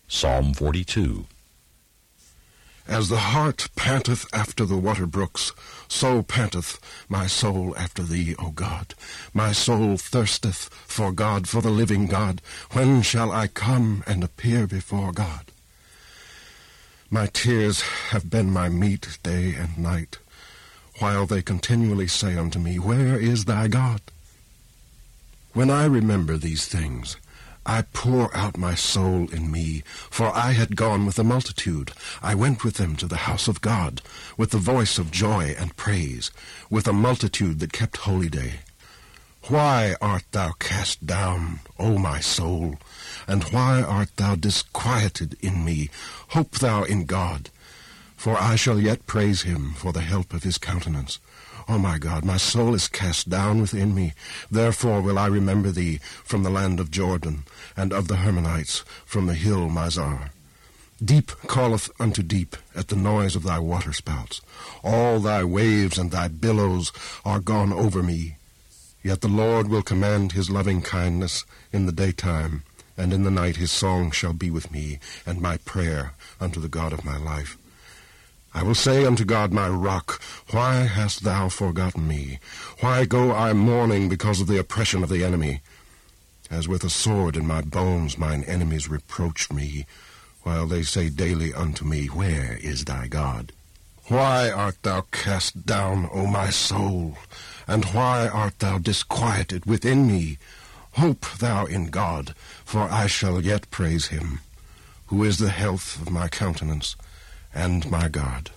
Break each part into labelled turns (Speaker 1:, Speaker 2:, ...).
Speaker 1: Psalm 42.
Speaker 2: As the hart panteth after the water brooks, so panteth my soul after thee, O God. My soul thirsteth for God, for the living God. When shall I come and appear before God? My tears have been my meat day and night, while they continually say unto me, Where is thy God? When I remember these things, I pour out my soul in me, for I had gone with the multitude. I went with them to the house of God, with the voice of joy and praise, with a multitude that kept holy day. Why art thou cast down, O my soul? And why art thou disquieted in me? Hope thou in God, for I shall yet praise him for the help of his countenance. O my God, my soul is cast down within me. Therefore will I remember thee from the land of Jordan, and of the Hermonites from the hill Mizar. Deep calleth unto deep at the noise of thy waterspouts. All thy waves and thy billows are gone over me. Yet the Lord will command his loving kindness in the daytime, and in the night his song shall be with me, and my prayer unto the God of my life. I will say unto God my rock, Why hast thou forgotten me? Why go I mourning because of the oppression of the enemy? As with a sword in my bones mine enemies reproach me, while they say daily unto me, Where is thy God? Why art thou cast down, O my soul? And why art thou disquieted within me? Hope thou in God, for I shall yet praise him, who is the health of my countenance, and my God.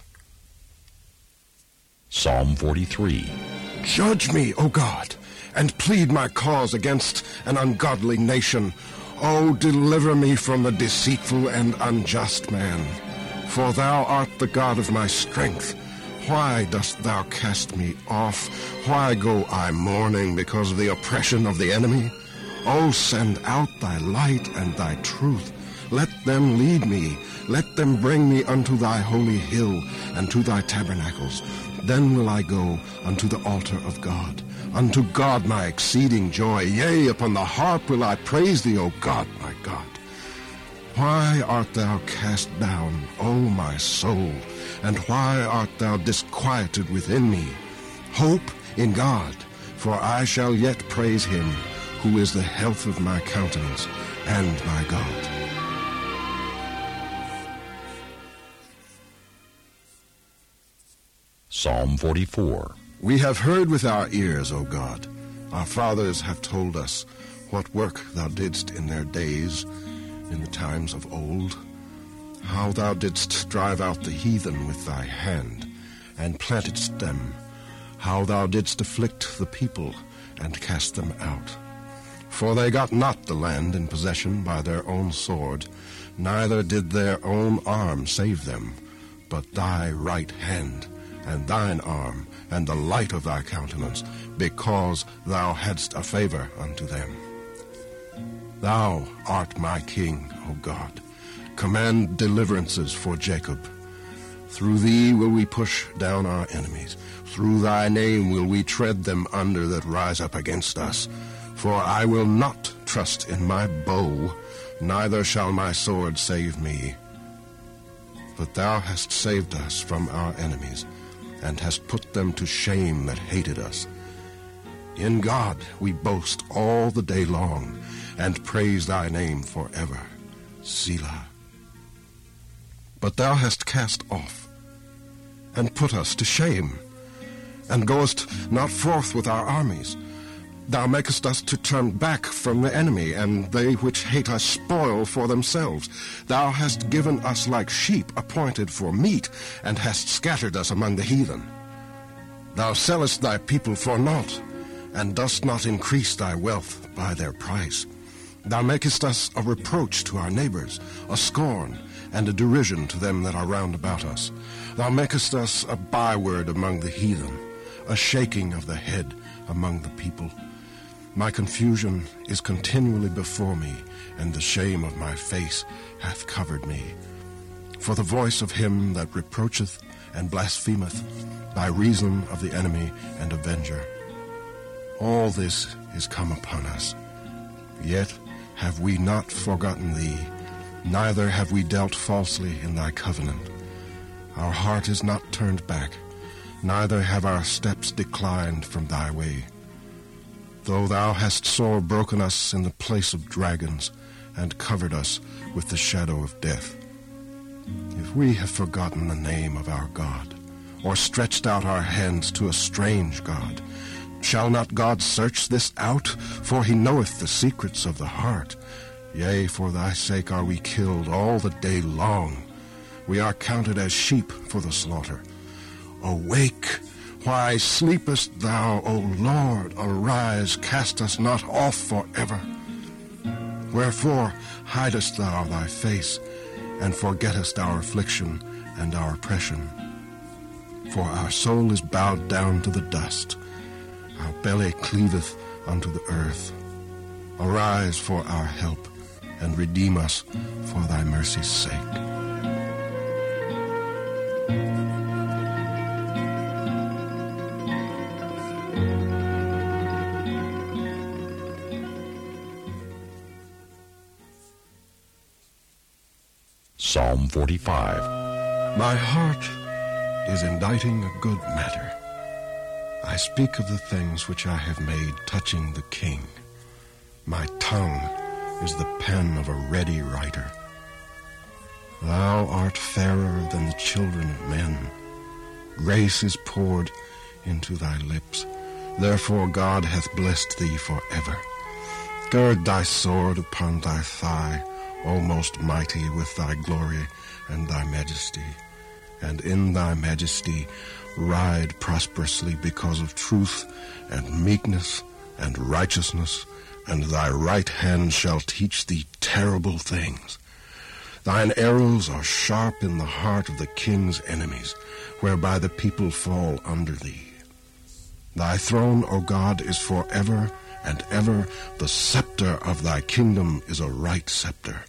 Speaker 1: Psalm 43.
Speaker 2: Judge me, O God, and plead my cause against an ungodly nation. O deliver me from the deceitful and unjust man. For thou art the God of my strength. Why dost thou cast me off? Why go I mourning because of the oppression of the enemy? O send out thy light and thy truth. Let them lead me. Let them bring me unto thy holy hill and to thy tabernacles. Then will I go unto the altar of God, unto God my exceeding joy. Yea, upon the harp will I praise thee, O God, my God. Why art thou cast down, O my soul? And why art thou disquieted within me? Hope in God, for I shall yet praise him, who is the health of my countenance and my God.
Speaker 1: Psalm 44.
Speaker 2: We have heard with our ears, O God. Our fathers have told us what work thou didst in their days, in the times of old, how thou didst drive out the heathen with thy hand, and plantedst them, how thou didst afflict the people, and cast them out. For they got not the land in possession by their own sword, neither did their own arm save them, but thy right hand, and thine arm, and the light of thy countenance, because thou hadst a favor unto them. Thou art my king, O God. Command deliverances for Jacob. Through thee will we push down our enemies. Through thy name will we tread them under that rise up against us. For I will not trust in my bow, neither shall my sword save me. But thou hast saved us from our enemies, and hast put them to shame that hated us. In God we boast all the day long, and praise thy name forever. Selah. But thou hast cast off, and put us to shame, and goest not forth with our armies. Thou makest us to turn back from the enemy, and they which hate us spoil for themselves. Thou hast given us like sheep appointed for meat, and hast scattered us among the heathen. Thou sellest thy people for naught, and dost not increase thy wealth by their price. Thou makest us a reproach to our neighbors, a scorn, and a derision to them that are round about us. Thou makest us a byword among the heathen, a shaking of the head among the people. My confusion is continually before me, and the shame of my face hath covered me. For the voice of him that reproacheth and blasphemeth, by reason of the enemy and avenger. All this is come upon us. Yet have we not forgotten thee, neither have we dealt falsely in thy covenant. Our heart is not turned back, neither have our steps declined from thy way. Though thou hast sore broken us in the place of dragons, and covered us with the shadow of death. If we have forgotten the name of our God, or stretched out our hands to a strange God, shall not God search this out? For he knoweth the secrets of the heart. Yea, for thy sake are we killed all the day long. We are counted as sheep for the slaughter. Awake! Why sleepest thou, O Lord? Arise, cast us not off forever. Wherefore hidest thou thy face, and forgettest our affliction and our oppression? For our soul is bowed down to the dust, our belly cleaveth unto the earth. Arise for our help, and redeem us for thy mercy's sake.
Speaker 1: Psalm 45.
Speaker 2: My heart is inditing a good matter. I speak of the things which I have made touching the king. My tongue is the pen of a ready writer. Thou art fairer than the children of men. Grace is poured into thy lips. Therefore God hath blessed thee forever. Gird thy sword upon thy thigh, O most mighty, with thy glory and thy majesty. And in thy majesty ride prosperously because of truth and meekness and righteousness, and thy right hand shall teach thee terrible things. Thine arrows are sharp in the heart of the king's enemies, whereby the people fall under thee. Thy throne, O God, is forever and ever. The scepter of thy kingdom is a right scepter.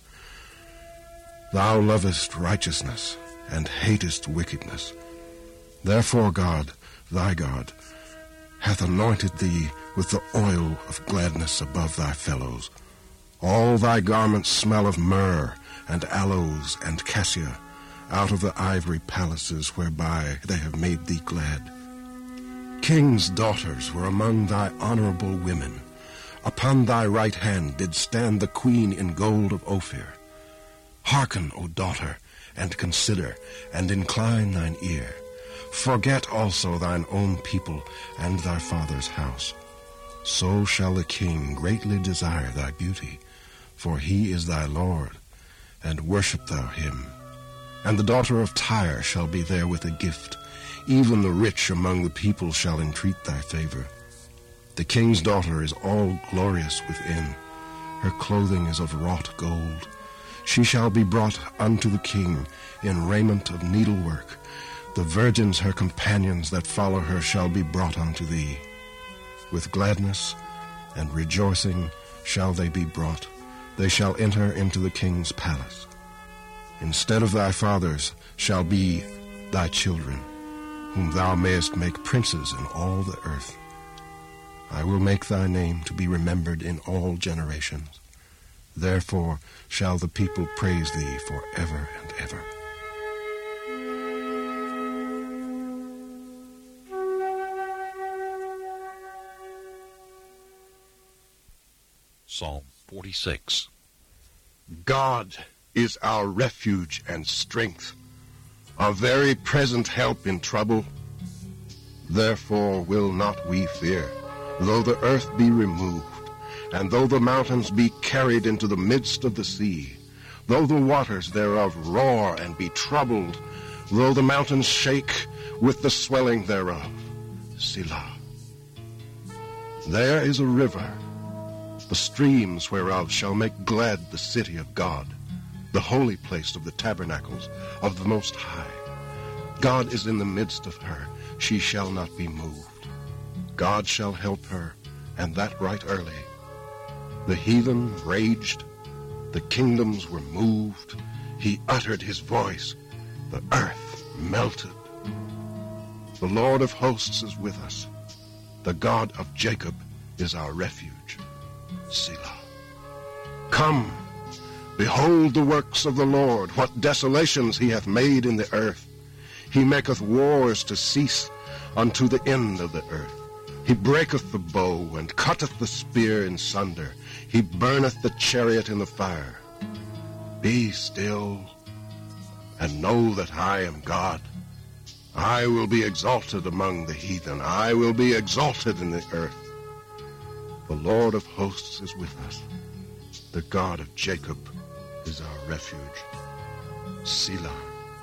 Speaker 2: Thou lovest righteousness and hatest wickedness. Therefore God, thy God, hath anointed thee with the oil of gladness above thy fellows. All thy garments smell of myrrh and aloes and cassia, out of the ivory palaces whereby they have made thee glad. Kings' daughters were among thy honorable women. Upon thy right hand did stand the queen in gold of Ophir. Hearken, O daughter, and consider, and incline thine ear. Forget also thine own people and thy father's house. So shall the king greatly desire thy beauty, for he is thy Lord, and worship thou him. And the daughter of Tyre shall be there with a gift. Even the rich among the people shall entreat thy favor. The king's daughter is all glorious within. Her clothing is of wrought gold. She shall be brought unto the king in raiment of needlework. The virgins, her companions that follow her, shall be brought unto thee. With gladness and rejoicing shall they be brought. They shall enter into the king's palace. Instead of thy fathers shall be thy children, whom thou mayest make princes in all the earth. I will make thy name to be remembered in all generations. Therefore shall the people praise thee forever and ever.
Speaker 1: Psalm 46.
Speaker 2: God is our refuge and strength, a very present help in trouble. Therefore will not we fear, though the earth be removed, and though the mountains be carried into the midst of the sea, though the waters thereof roar and be troubled, though the mountains shake with the swelling thereof. Selah. There is a river, the streams whereof shall make glad the city of God, the holy place of the tabernacles of the Most High. God is in the midst of her, she shall not be moved. God shall help her, and that right early. The heathen raged, the kingdoms were moved. He uttered his voice, the earth melted. The Lord of hosts is with us. The God of Jacob is our refuge. Selah. Come, Behold the works of the Lord, what desolations he hath made in the earth. He maketh wars to cease unto the end of the earth. He breaketh the bow, and cutteth the spear in sunder. He burneth the chariot in the fire. Be still, and know that I am God. I will be exalted among the heathen. I will be exalted in the earth. The Lord of hosts is with us. The God of Jacob is our refuge. Selah.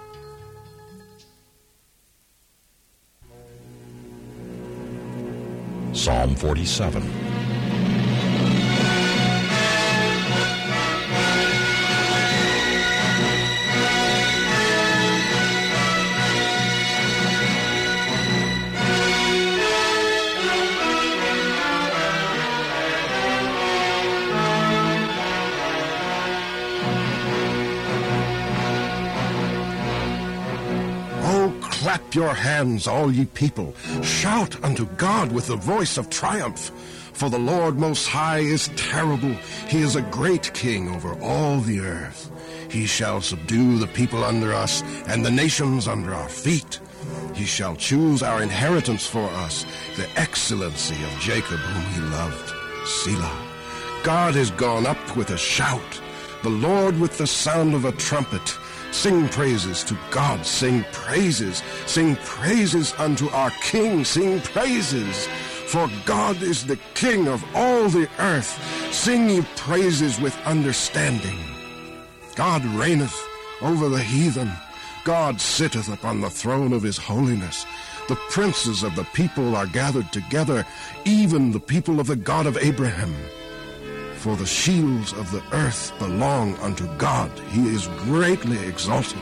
Speaker 1: Psalm 47.
Speaker 2: Clap your hands, all ye people. Shout unto God with the voice of triumph. For the Lord Most High is terrible. He is a great king over all the earth. He shall subdue the people under us, and the nations under our feet. He shall choose our inheritance for us, the excellency of Jacob whom he loved. Selah. God is gone up with a shout, the Lord with the sound of a trumpet. Sing praises to God, sing praises unto our King, sing praises. For God is the King of all the earth. Sing ye praises with understanding. God reigneth over the heathen. God sitteth upon the throne of his holiness. The princes of the people are gathered together, even the people of the God of Abraham. For the shields of the earth belong unto God. He is greatly exalted.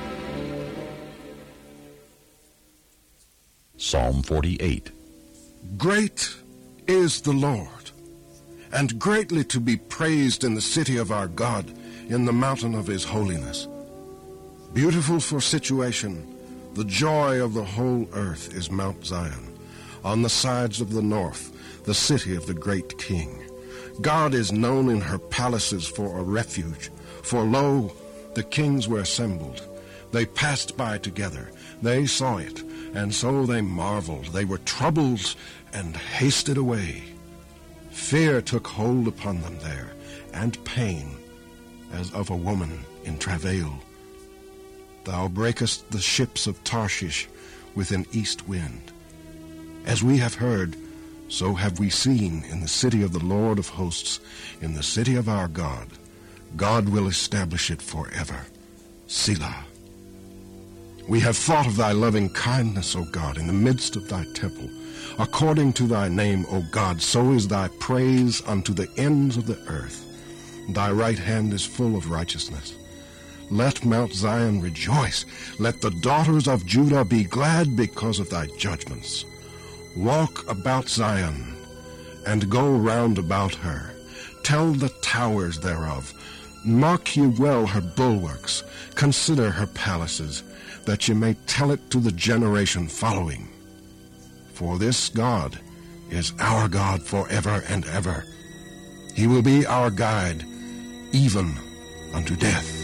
Speaker 1: Psalm 48.
Speaker 2: Great is the Lord, and greatly to be praised in the city of our God, in the mountain of his holiness. Beautiful for situation, the joy of the whole earth is Mount Zion, on the sides of the north, the city of the great King. God is known in her palaces for a refuge. For lo, the kings were assembled. They passed by together. They saw it, and so they marveled. They were troubled and hasted away. Fear took hold upon them there, and pain, as of a woman in travail. Thou breakest the ships of Tarshish with an east wind. As we have heard, so have we seen in the city of the Lord of hosts, in the city of our God. God will establish it forever. Selah. We have thought of thy loving kindness, O God, in the midst of thy temple. According to thy name, O God, so is thy praise unto the ends of the earth. Thy right hand is full of righteousness. Let Mount Zion rejoice. Let the daughters of Judah be glad because of thy judgments. Walk about Zion, and go round about her. Tell the towers thereof. Mark ye well her bulwarks. Consider her palaces, that ye may tell it to the generation following. For this God is our God forever and ever. He will be our guide, even unto death.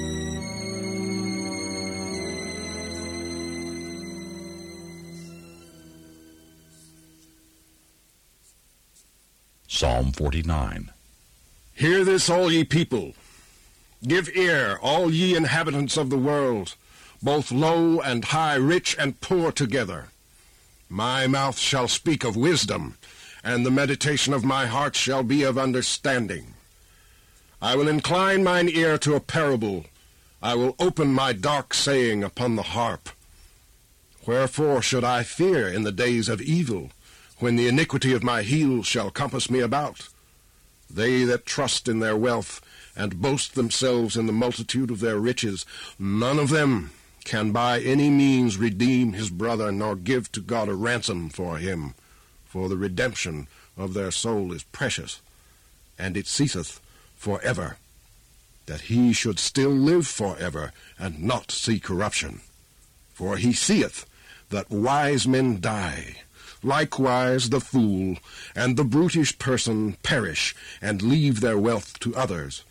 Speaker 1: Psalm 49.
Speaker 2: Hear this, all ye people. Give ear, all ye inhabitants of the world, both low and high, rich and poor together. My mouth shall speak of wisdom, and the meditation of my heart shall be of understanding. I will incline mine ear to a parable. I will open my dark saying upon the harp. Wherefore should I fear in the days of evil, when the iniquity of my heels shall compass me about? They that trust in their wealth, and boast themselves in the multitude of their riches, none of them can by any means redeem his brother, nor give to God a ransom for him. For the redemption of their soul is precious, and it ceaseth forever, that he should still live forever, and not see corruption. For he seeth that wise men die. Likewise the fool and the brutish person perish, and leave their wealth to others.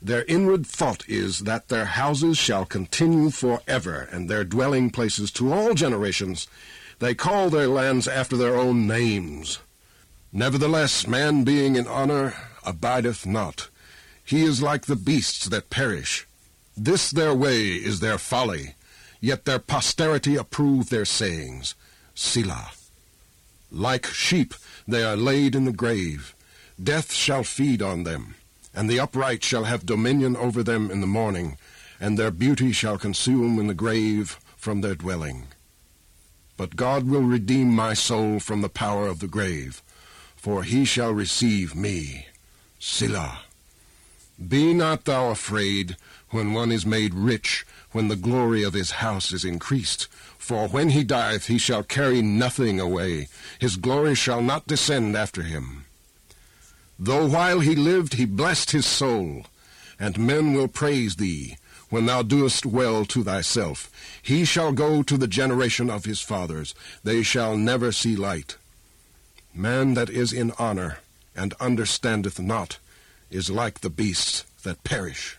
Speaker 2: Their inward thought is that their houses shall continue forever, and their dwelling places to all generations. They call their lands after their own names. Nevertheless, man being in honor abideth not. He is like the beasts that perish. This their way is their folly, yet their posterity approve their sayings. Selah. Like sheep they are laid in the grave. Death shall feed on them, and the upright shall have dominion over them in the morning, and their beauty shall consume in the grave from their dwelling. But God will redeem my soul from the power of the grave, for he shall receive me. Selah. Be not thou afraid when one is made rich, when the glory of his house is increased. For when he dieth, he shall carry nothing away. His glory shall not descend after him. Though while he lived he blessed his soul, and men will praise thee, when thou doest well to thyself. He shall go to the generation of his fathers. They shall never see light. Man that is in honor, and understandeth not, is like the beasts that perish.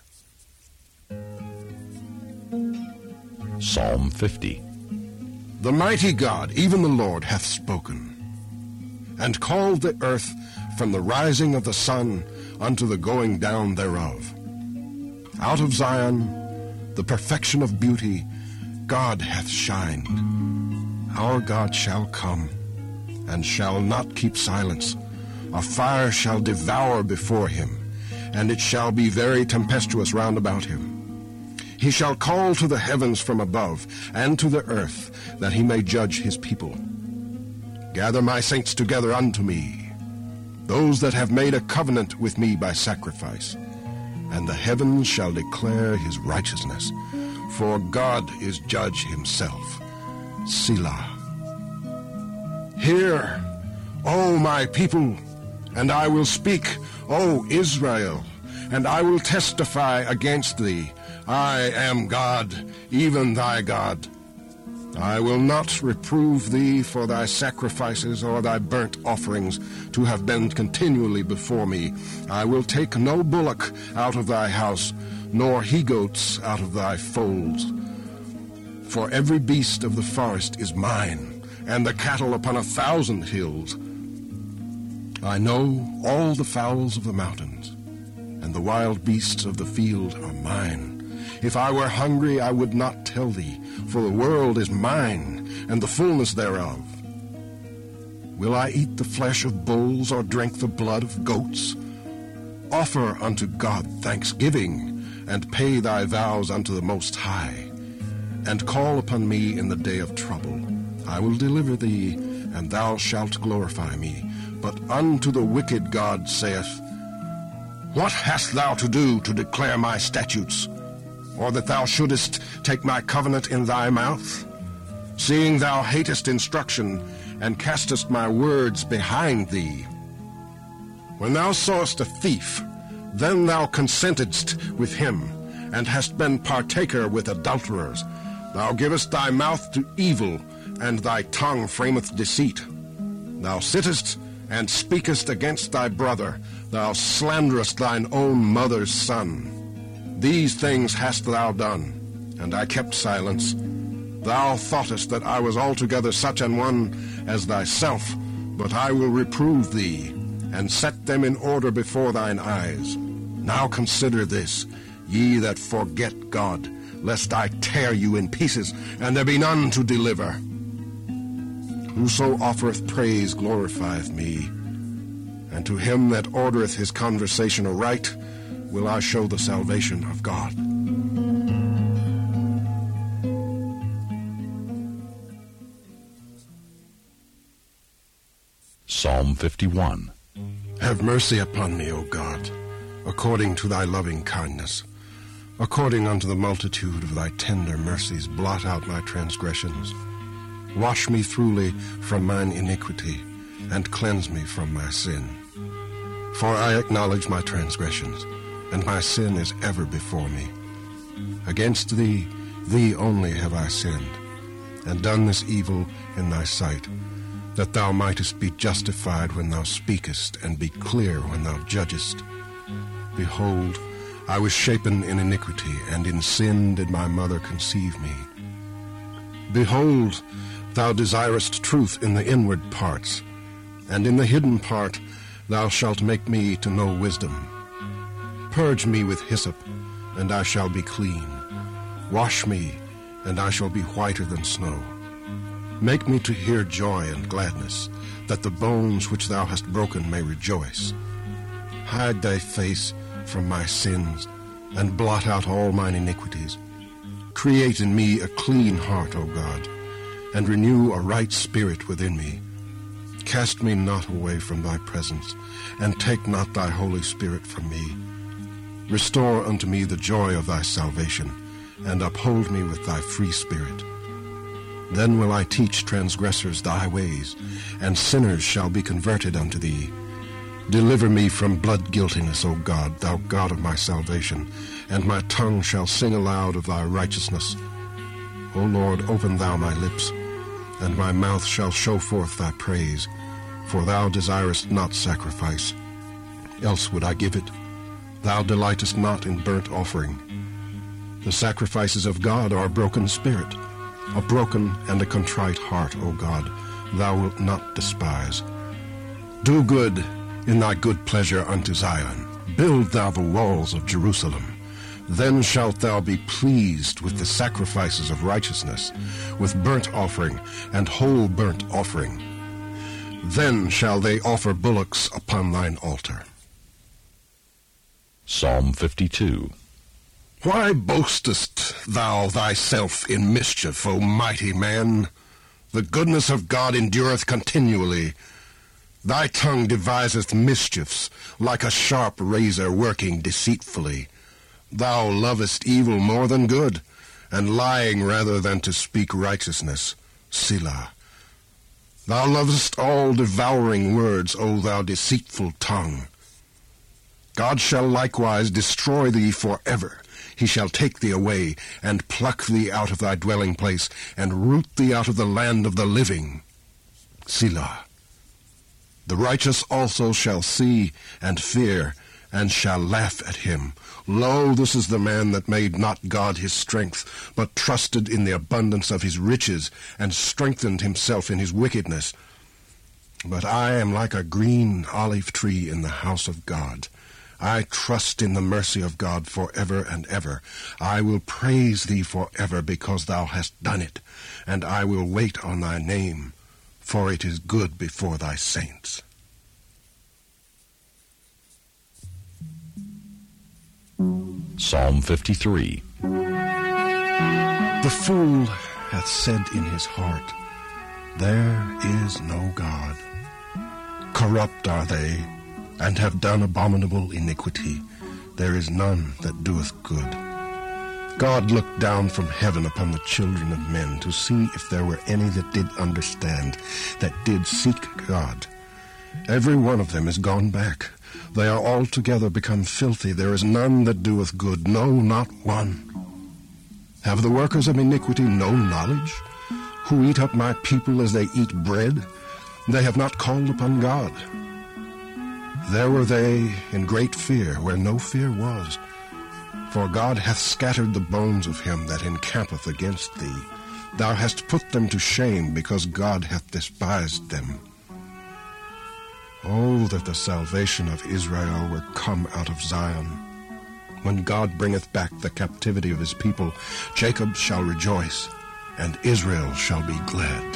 Speaker 1: Psalm 50.
Speaker 2: The mighty God, even the Lord, hath spoken, and called the earth from the rising of the sun unto the going down thereof. Out of Zion, the perfection of beauty, God hath shined. Our God shall come, and shall not keep silence. A fire shall devour before him, and it shall be very tempestuous round about him. He shall call to the heavens from above, and to the earth, that he may judge his people. Gather my saints together unto me, those that have made a covenant with me by sacrifice, and the heavens shall declare his righteousness, for God is judge himself. Selah. Hear, O my people, and I will speak, O Israel, and I will testify against thee. I am God, even thy God. I will not reprove thee for thy sacrifices or thy burnt offerings to have been continually before me. I will take no bullock out of thy house, nor he-goats out of thy folds. For every beast of the forest is mine, and the cattle upon 1,000 hills. I know all the fowls of the mountains, and the wild beasts of the field are mine. If I were hungry, I would not tell thee, for the world is mine, and the fullness thereof. Will I eat the flesh of bulls, or drink the blood of goats? Offer unto God thanksgiving, and pay thy vows unto the Most High, and call upon me in the day of trouble. I will deliver thee, and thou shalt glorify me. But unto the wicked God saith, What hast thou to do to declare my statutes, or that thou shouldest take my covenant in thy mouth? Seeing thou hatest instruction, and castest my words behind thee. When thou sawest a thief, then thou consentedst with him, and hast been partaker with adulterers. Thou givest thy mouth to evil, and thy tongue frameth deceit. Thou sittest and speakest against thy brother. Thou slanderest thine own mother's son. These things hast thou done, and I kept silence. Thou thoughtest that I was altogether such an one as thyself, but I will reprove thee, and set them in order before thine eyes. Now consider this, ye that forget God, lest I tear you in pieces, and there be none to deliver. Whoso offereth praise glorifieth me, and to him that ordereth his conversation aright will I show the salvation of God.
Speaker 1: Psalm 51.
Speaker 2: Have mercy upon me, O God, according to thy loving kindness. According unto the multitude of thy tender mercies, blot out my transgressions. Wash me throughly from mine iniquity, and cleanse me from my sin. For I acknowledge my transgressions, and my sin is ever before me. Against thee, thee only have I sinned, and done this evil in thy sight, that thou mightest be justified when thou speakest, and be clear when thou judgest. Behold, I was shapen in iniquity, and in sin did my mother conceive me. Behold, thou desirest truth in the inward parts, and in the hidden part thou shalt make me to know wisdom. Purge me with hyssop, and I shall be clean. Wash me, and I shall be whiter than snow. Make me to hear joy and gladness, that the bones which thou hast broken may rejoice. Hide thy face from my sins, and blot out all mine iniquities. Create in me a clean heart, O God, and renew a right spirit within me. Cast me not away from thy presence, and take not thy Holy Spirit from me. Restore unto me the joy of thy salvation, and uphold me with thy free spirit. Then will I teach transgressors thy ways, and sinners shall be converted unto thee. Deliver me from blood guiltiness, O God, thou God of my salvation, and my tongue shall sing aloud of thy righteousness. O Lord, open thou my lips, and my mouth shall show forth thy praise. For thou desirest not sacrifice, else would I give it. Thou delightest not in burnt offering. The sacrifices of God are a broken spirit. A broken and a contrite heart, O God, thou wilt not despise. Do good in thy good pleasure unto Zion. Build thou the walls of Jerusalem. Then shalt thou be pleased with the sacrifices of righteousness, with burnt offering and whole burnt offering. Then shall they offer bullocks upon thine altar.
Speaker 1: Psalm 52.
Speaker 2: Why boastest thou thyself in mischief, O mighty man? The goodness of God endureth continually. Thy tongue deviseth mischiefs, like a sharp razor working deceitfully. Thou lovest evil more than good, and lying rather than to speak righteousness. Selah. Thou lovest all devouring words, O thou deceitful tongue. God shall likewise destroy thee forever. He shall take thee away, and pluck thee out of thy dwelling place, and root thee out of the land of the living. Selah. The righteous also shall see and fear, and shall laugh at him. Lo, this is the man that made not God his strength, but trusted in the abundance of his riches, and strengthened himself in his wickedness. But I am like a green olive tree in the house of God. I trust in the mercy of God forever and ever. I will praise thee forever, because thou hast done it, and I will wait on thy name, for it is good before thy saints.
Speaker 1: Psalm 53.
Speaker 2: The fool hath said in his heart, There is no God. Corrupt are they, and have done abominable iniquity. There is none that doeth good. God looked down from heaven upon the children of men to see if there were any that did understand, that did seek God. Every one of them is gone back. They are altogether become filthy. There is none that doeth good, no, not one. Have the workers of iniquity no knowledge, who eat up my people as they eat bread? They have not called upon God. There were they in great fear, where no fear was. For God hath scattered the bones of him that encampeth against thee. Thou hast put them to shame, because God hath despised them. Oh, that the salvation of Israel were come out of Zion. When God bringeth back the captivity of his people, Jacob shall rejoice, and Israel shall be glad.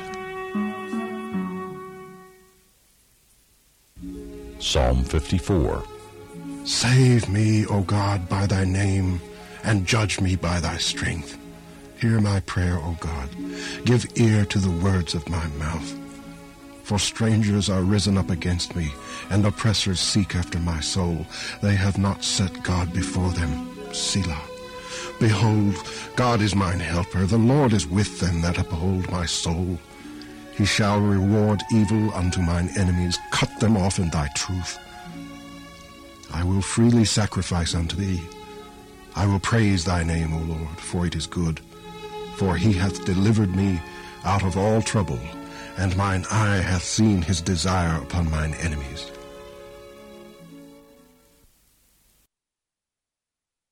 Speaker 1: Psalm 54.
Speaker 2: Save me, O God, by thy name, and judge me by thy strength. Hear my prayer, O God. Give ear to the words of my mouth. For strangers are risen up against me, and oppressors seek after my soul. They have not set God before them. Selah. Behold, God is mine helper. The Lord is with them that uphold my soul. He shall reward evil unto mine enemies. Cut them off in thy truth. I will freely sacrifice unto thee. I will praise thy name, O Lord, for it is good. For he hath delivered me out of all trouble, and mine eye hath seen his desire upon mine enemies.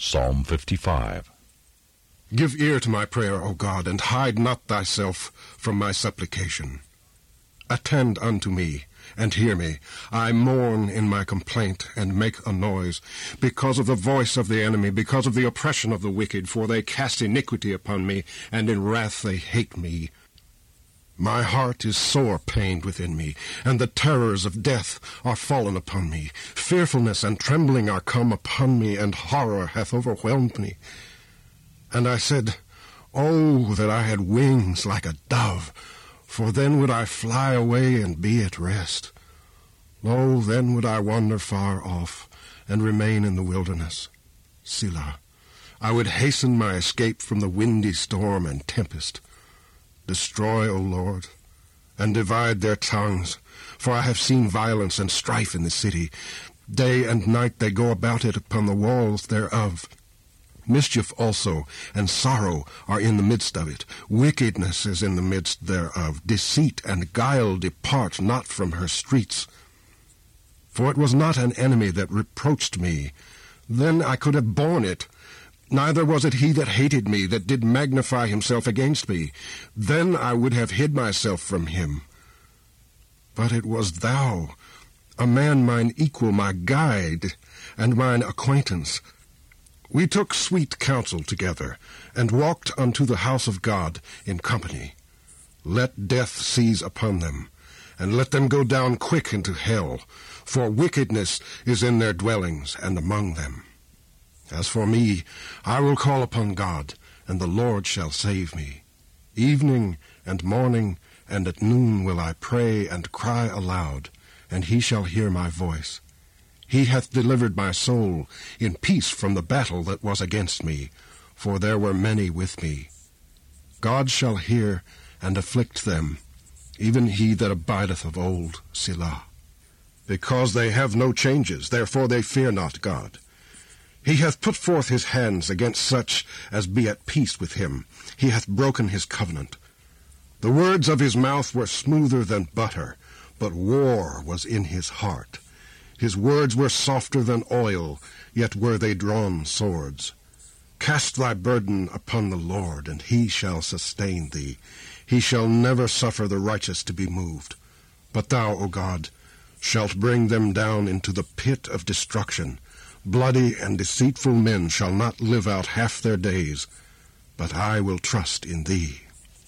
Speaker 1: Psalm 55.
Speaker 2: Give ear to my prayer, O God, and hide not thyself from my supplication. Attend unto me, and hear me. I mourn in my complaint, and make a noise, because of the voice of the enemy, because of the oppression of the wicked, for they cast iniquity upon me, and in wrath they hate me. My heart is sore pained within me, and the terrors of death are fallen upon me. Fearfulness and trembling are come upon me, and horror hath overwhelmed me. And I said, Oh, that I had wings like a dove, for then would I fly away and be at rest. Lo, then would I wander far off, and remain in the wilderness. Selah. I would hasten my escape from the windy storm and tempest. Destroy, O Lord, and divide their tongues, for I have seen violence and strife in the city. Day and night they go about it upon the walls thereof. Mischief also and sorrow are in the midst of it. Wickedness is in the midst thereof. Deceit and guile depart not from her streets. For it was not an enemy that reproached me. Then I could have borne it. Neither was it he that hated me, that did magnify himself against me. Then I would have hid myself from him. But it was thou, a man mine equal, my guide, and mine acquaintance. We took sweet counsel together, and walked unto the house of God in company. Let death seize upon them, and let them go down quick into hell, for wickedness is in their dwellings and among them. As for me, I will call upon God, and the Lord shall save me. Evening and morning and at noon will I pray and cry aloud, and he shall hear my voice. He hath delivered my soul in peace from the battle that was against me, for there were many with me. God shall hear and afflict them, even he that abideth of old. Selah. Because they have no changes, therefore they fear not God. He hath put forth his hands against such as be at peace with him. He hath broken his covenant. The words of his mouth were smoother than butter, but war was in his heart. His words were softer than oil, yet were they drawn swords. Cast thy burden upon the Lord, and he shall sustain thee. He shall never suffer the righteous to be moved. But thou, O God, shalt bring them down into the pit of destruction. Bloody and deceitful men shall not live out half their days, but I will trust in thee.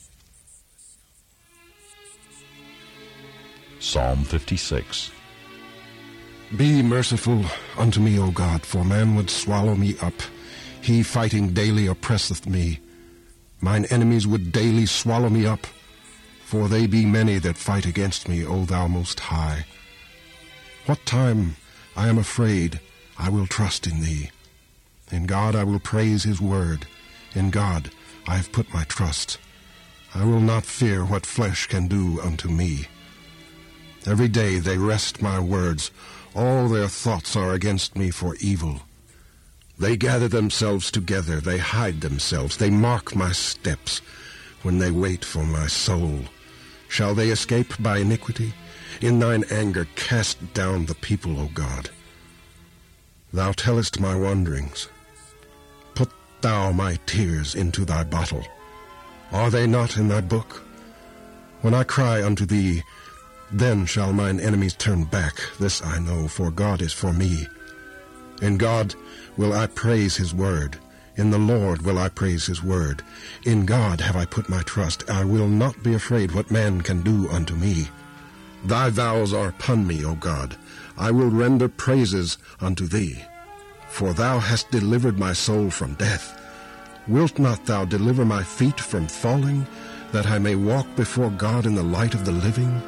Speaker 1: Psalm 56.
Speaker 2: Be merciful unto me, O God, for man would swallow me up. He fighting daily oppresseth me. Mine enemies would daily swallow me up, for they be many that fight against me, O thou most high. What time I am afraid, I will trust in thee. In God I will praise his word. In God I have put my trust. I will not fear what flesh can do unto me. Every day they wrest my words. All their thoughts are against me for evil. They gather themselves together. They hide themselves. They mark my steps when they wait for my soul. Shall they escape by iniquity? In thine anger cast down the people, O God. Thou tellest my wanderings. Put thou my tears into thy bottle. Are they not in thy book? When I cry unto thee, then shall mine enemies turn back. This I know, for God is for me. In God will I praise his word. In the Lord will I praise his word. In God have I put my trust. I will not be afraid what man can do unto me. Thy vows are upon me, O God. I will render praises unto thee, for thou hast delivered my soul from death. Wilt not thou deliver my feet from falling, that I may walk before God in the light of the living?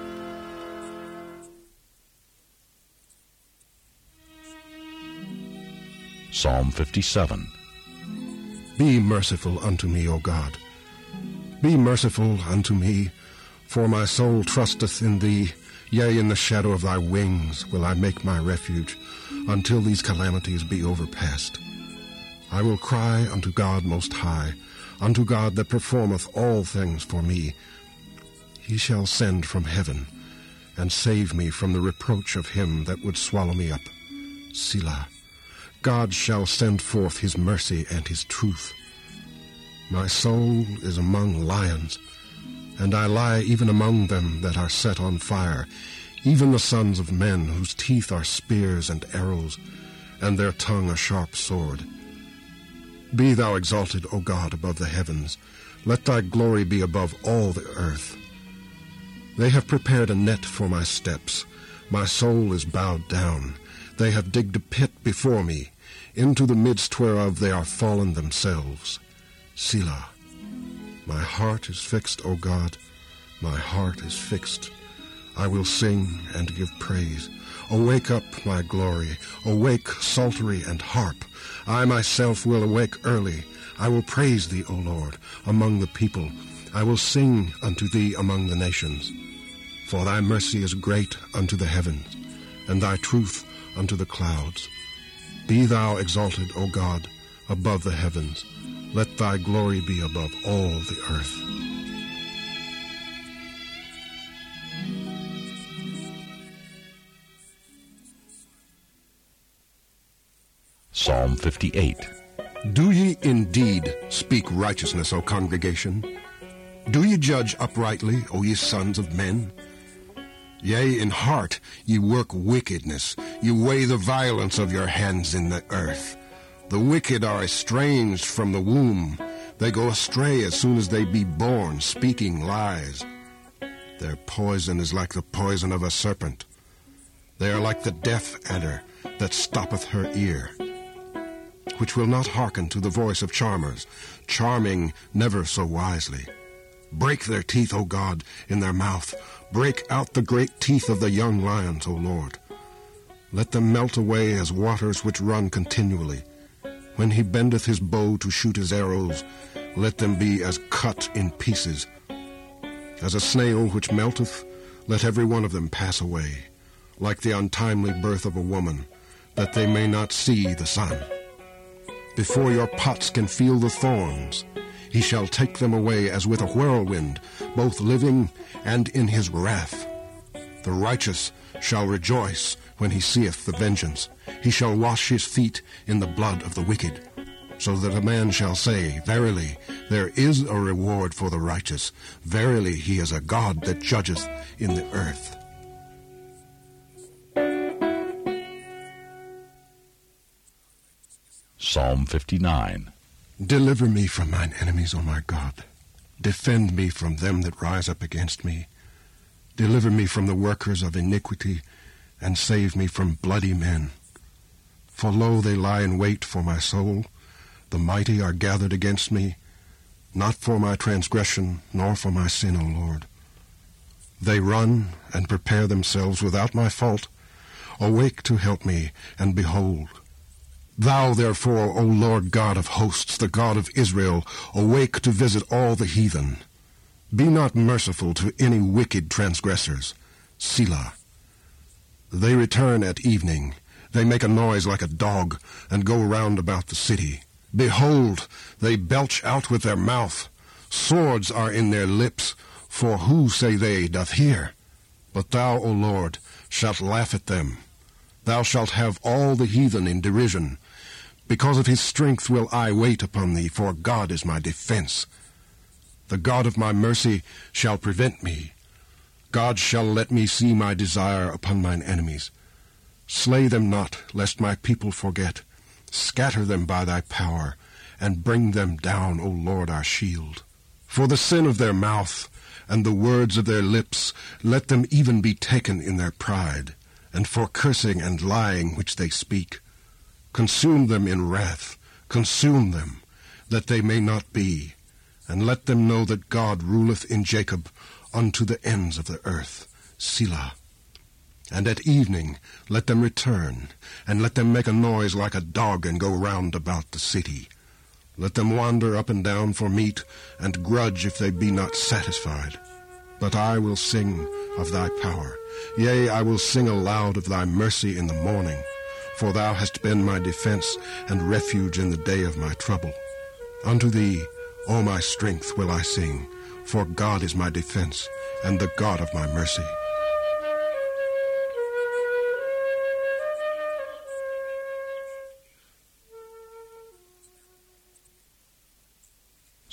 Speaker 1: Psalm 57.
Speaker 2: Be merciful unto me, O God. Be merciful unto me, for my soul trusteth in thee. Yea, in the shadow of thy wings will I make my refuge, until these calamities be overpast. I will cry unto God most high, unto God that performeth all things for me. He shall send from heaven, and save me from the reproach of him that would swallow me up. Selah. God shall send forth his mercy and his truth. My soul is among lions, and I lie even among them that are set on fire, even the sons of men whose teeth are spears and arrows, and their tongue a sharp sword. Be thou exalted, O God, above the heavens. Let thy glory be above all the earth. They have prepared a net for my steps. My soul is bowed down. They have digged a pit before me. Into the midst whereof they are fallen themselves. Selah. My heart is fixed, O God. My heart is fixed. I will sing and give praise. Awake up, my glory. Awake, psaltery and harp. I myself will awake early. I will praise thee, O Lord, among the people. I will sing unto thee among the nations. For thy mercy is great unto the heavens, and thy truth unto the clouds. Be thou exalted, O God, above the heavens. Let thy glory be above all the earth.
Speaker 1: Psalm 58.
Speaker 2: Do ye indeed speak righteousness, O congregation? Do ye judge uprightly, O ye sons of men? Yea, in heart ye work wickedness. Ye weigh the violence of your hands in the earth. The wicked are estranged from the womb. They go astray as soon as they be born, speaking lies. Their poison is like the poison of a serpent. They are like the deaf adder that stoppeth her ear, which will not hearken to the voice of charmers, charming never so wisely. Break their teeth, O God, in their mouth. Break out the great teeth of the young lions, O Lord. Let them melt away as waters which run continually. When he bendeth his bow to shoot his arrows, let them be as cut in pieces. As a snail which melteth, let every one of them pass away, like the untimely birth of a woman, that they may not see the sun. Before your pots can feel the thorns, he shall take them away as with a whirlwind, both living and in his wrath. The righteous shall rejoice when he seeth the vengeance. He shall wash his feet in the blood of the wicked, so that a man shall say, Verily, there is a reward for the righteous. Verily, he is a God that judgeth in the earth.
Speaker 1: Psalm 59.
Speaker 2: Deliver me from mine enemies, O my God. Defend me from them that rise up against me. Deliver me from the workers of iniquity, and save me from bloody men. For lo, they lie in wait for my soul. The mighty are gathered against me, not for my transgression, nor for my sin, O Lord. They run and prepare themselves without my fault. Awake to help me, and behold. Thou, therefore, O Lord God of hosts, the God of Israel, awake to visit all the heathen. Be not merciful to any wicked transgressors. Selah. They return at evening. They make a noise like a dog, and go round about the city. Behold, they belch out with their mouth. Swords are in their lips, for who, say they, doth hear? But thou, O Lord, shalt laugh at them. Thou shalt have all the heathen in derision. Because of his strength will I wait upon thee, for God is my defense. The God of my mercy shall prevent me. God shall let me see my desire upon mine enemies. Slay them not, lest my people forget. Scatter them by thy power, and bring them down, O Lord, our shield. For the sin of their mouth, and the words of their lips, let them even be taken in their pride, and for cursing and lying which they speak. Consume them in wrath, consume them, that they may not be, and let them know that God ruleth in Jacob unto the ends of the earth. Selah. And at evening let them return, and let them make a noise like a dog, and go round about the city. Let them wander up and down for meat, and grudge if they be not satisfied. But I will sing of thy power. Yea, I will sing aloud of thy mercy in the morning. For thou hast been my defense and refuge in the day of my trouble. Unto thee, O my strength, will I sing, for God is my defense and the God of my mercy.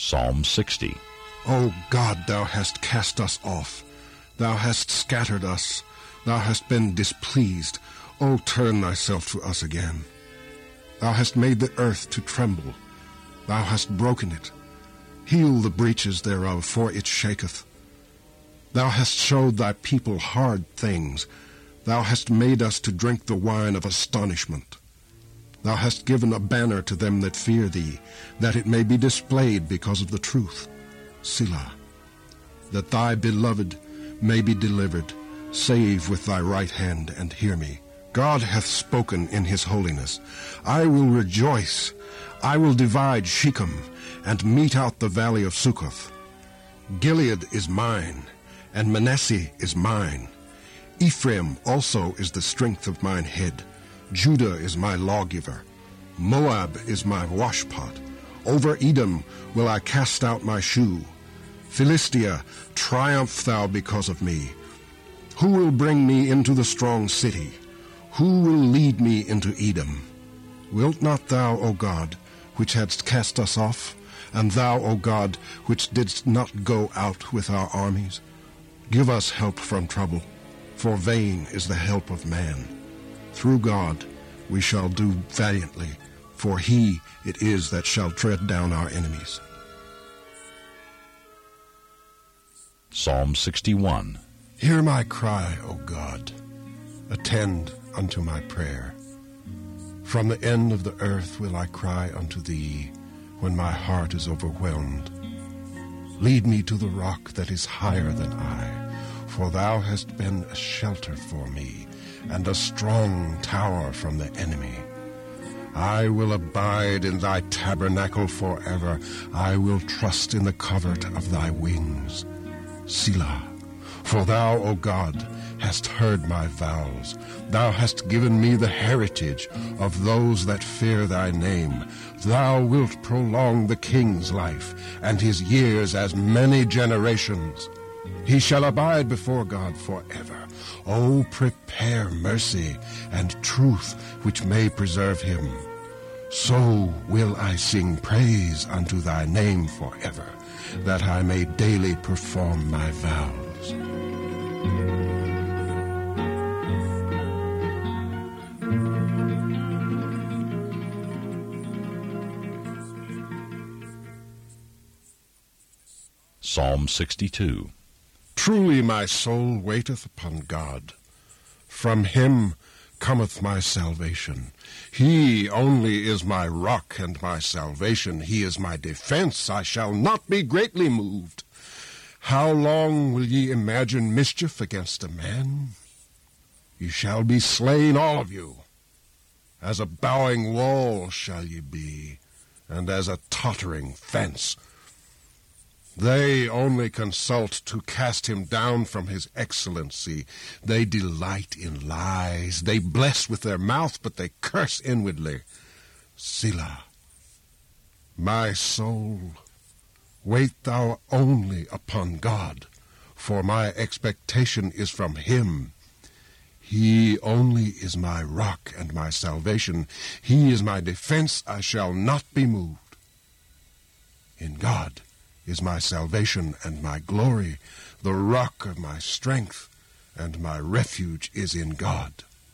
Speaker 1: Psalm 60.
Speaker 2: O God, thou hast cast us off. Thou hast scattered us. Thou hast been displeased. O turn thyself to us again. Thou hast made the earth to tremble. Thou hast broken it. Heal the breaches thereof, for it shaketh. Thou hast showed thy people hard things. Thou hast made us to drink the wine of astonishment. Thou hast given a banner to them that fear thee, that it may be displayed because of the truth. Selah. That thy beloved may be delivered. Save with thy right hand, and hear me. God hath spoken in his holiness. I will rejoice. I will divide Shechem, and mete out the valley of Succoth. Gilead is mine, and Manasseh is mine. Ephraim also is the strength of mine head. Judah is my lawgiver. Moab is my washpot. Over Edom will I cast out my shoe. Philistia, triumph thou because of me. Who will bring me into the strong city? Who will lead me into Edom? Wilt not thou, O God, which hadst cast us off, and thou, O God, which didst not go out with our armies? Give us help from trouble, for vain is the help of man. Through God we shall do valiantly, for he it is that shall tread down our enemies.
Speaker 1: Psalm 61.
Speaker 2: Hear my cry, O God. Attend unto my prayer. From the end of the earth will I cry unto thee when my heart is overwhelmed. Lead me to the rock that is higher than I, for thou hast been a shelter for me, and a strong tower from the enemy. I will abide in thy tabernacle forever. I will trust in the covert of thy wings. Selah. For thou, O God, hast heard my vows. Thou hast given me the heritage of those that fear thy name. Thou wilt prolong the king's life, and his years as many generations. He shall abide before God forever. O prepare mercy and truth, which may preserve him. So will I sing praise unto thy name forever, that I may daily perform my vows.
Speaker 1: Psalm 62.
Speaker 2: Truly my soul waiteth upon God. From him cometh my salvation. He only is my rock and my salvation. He is my defense. I shall not be greatly moved. How long will ye imagine mischief against a man? Ye shall be slain, all of you. As a bowing wall shall ye be, and as a tottering fence. They only consult to cast him down from his excellency. They delight in lies. They bless with their mouth, but they curse inwardly. Selah. My soul, wait thou only upon God, for my expectation is from him. He only is my rock and my salvation. He is my defense. I shall not be moved. In God is my salvation and my glory, the rock of my strength, and my refuge is in God.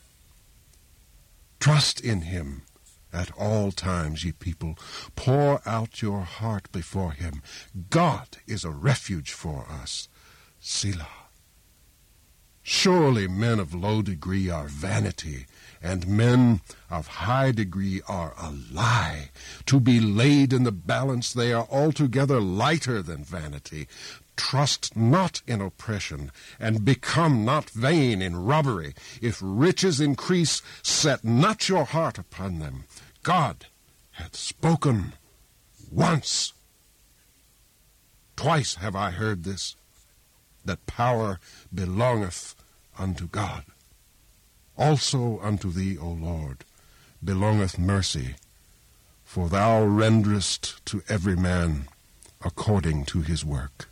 Speaker 2: Trust in him at all times, ye people. Pour out your heart before him. God is a refuge for us. Selah. Surely men of low degree are vanity, and men of high degree are a lie. To be laid in the balance, they are altogether lighter than vanity. Trust not in oppression, and become not vain in robbery. If riches increase, set not your heart upon them. God hath spoken once. Twice have I heard this, that power belongeth unto God. Also unto thee, O Lord, belongeth mercy, for thou renderest to every man according to his work.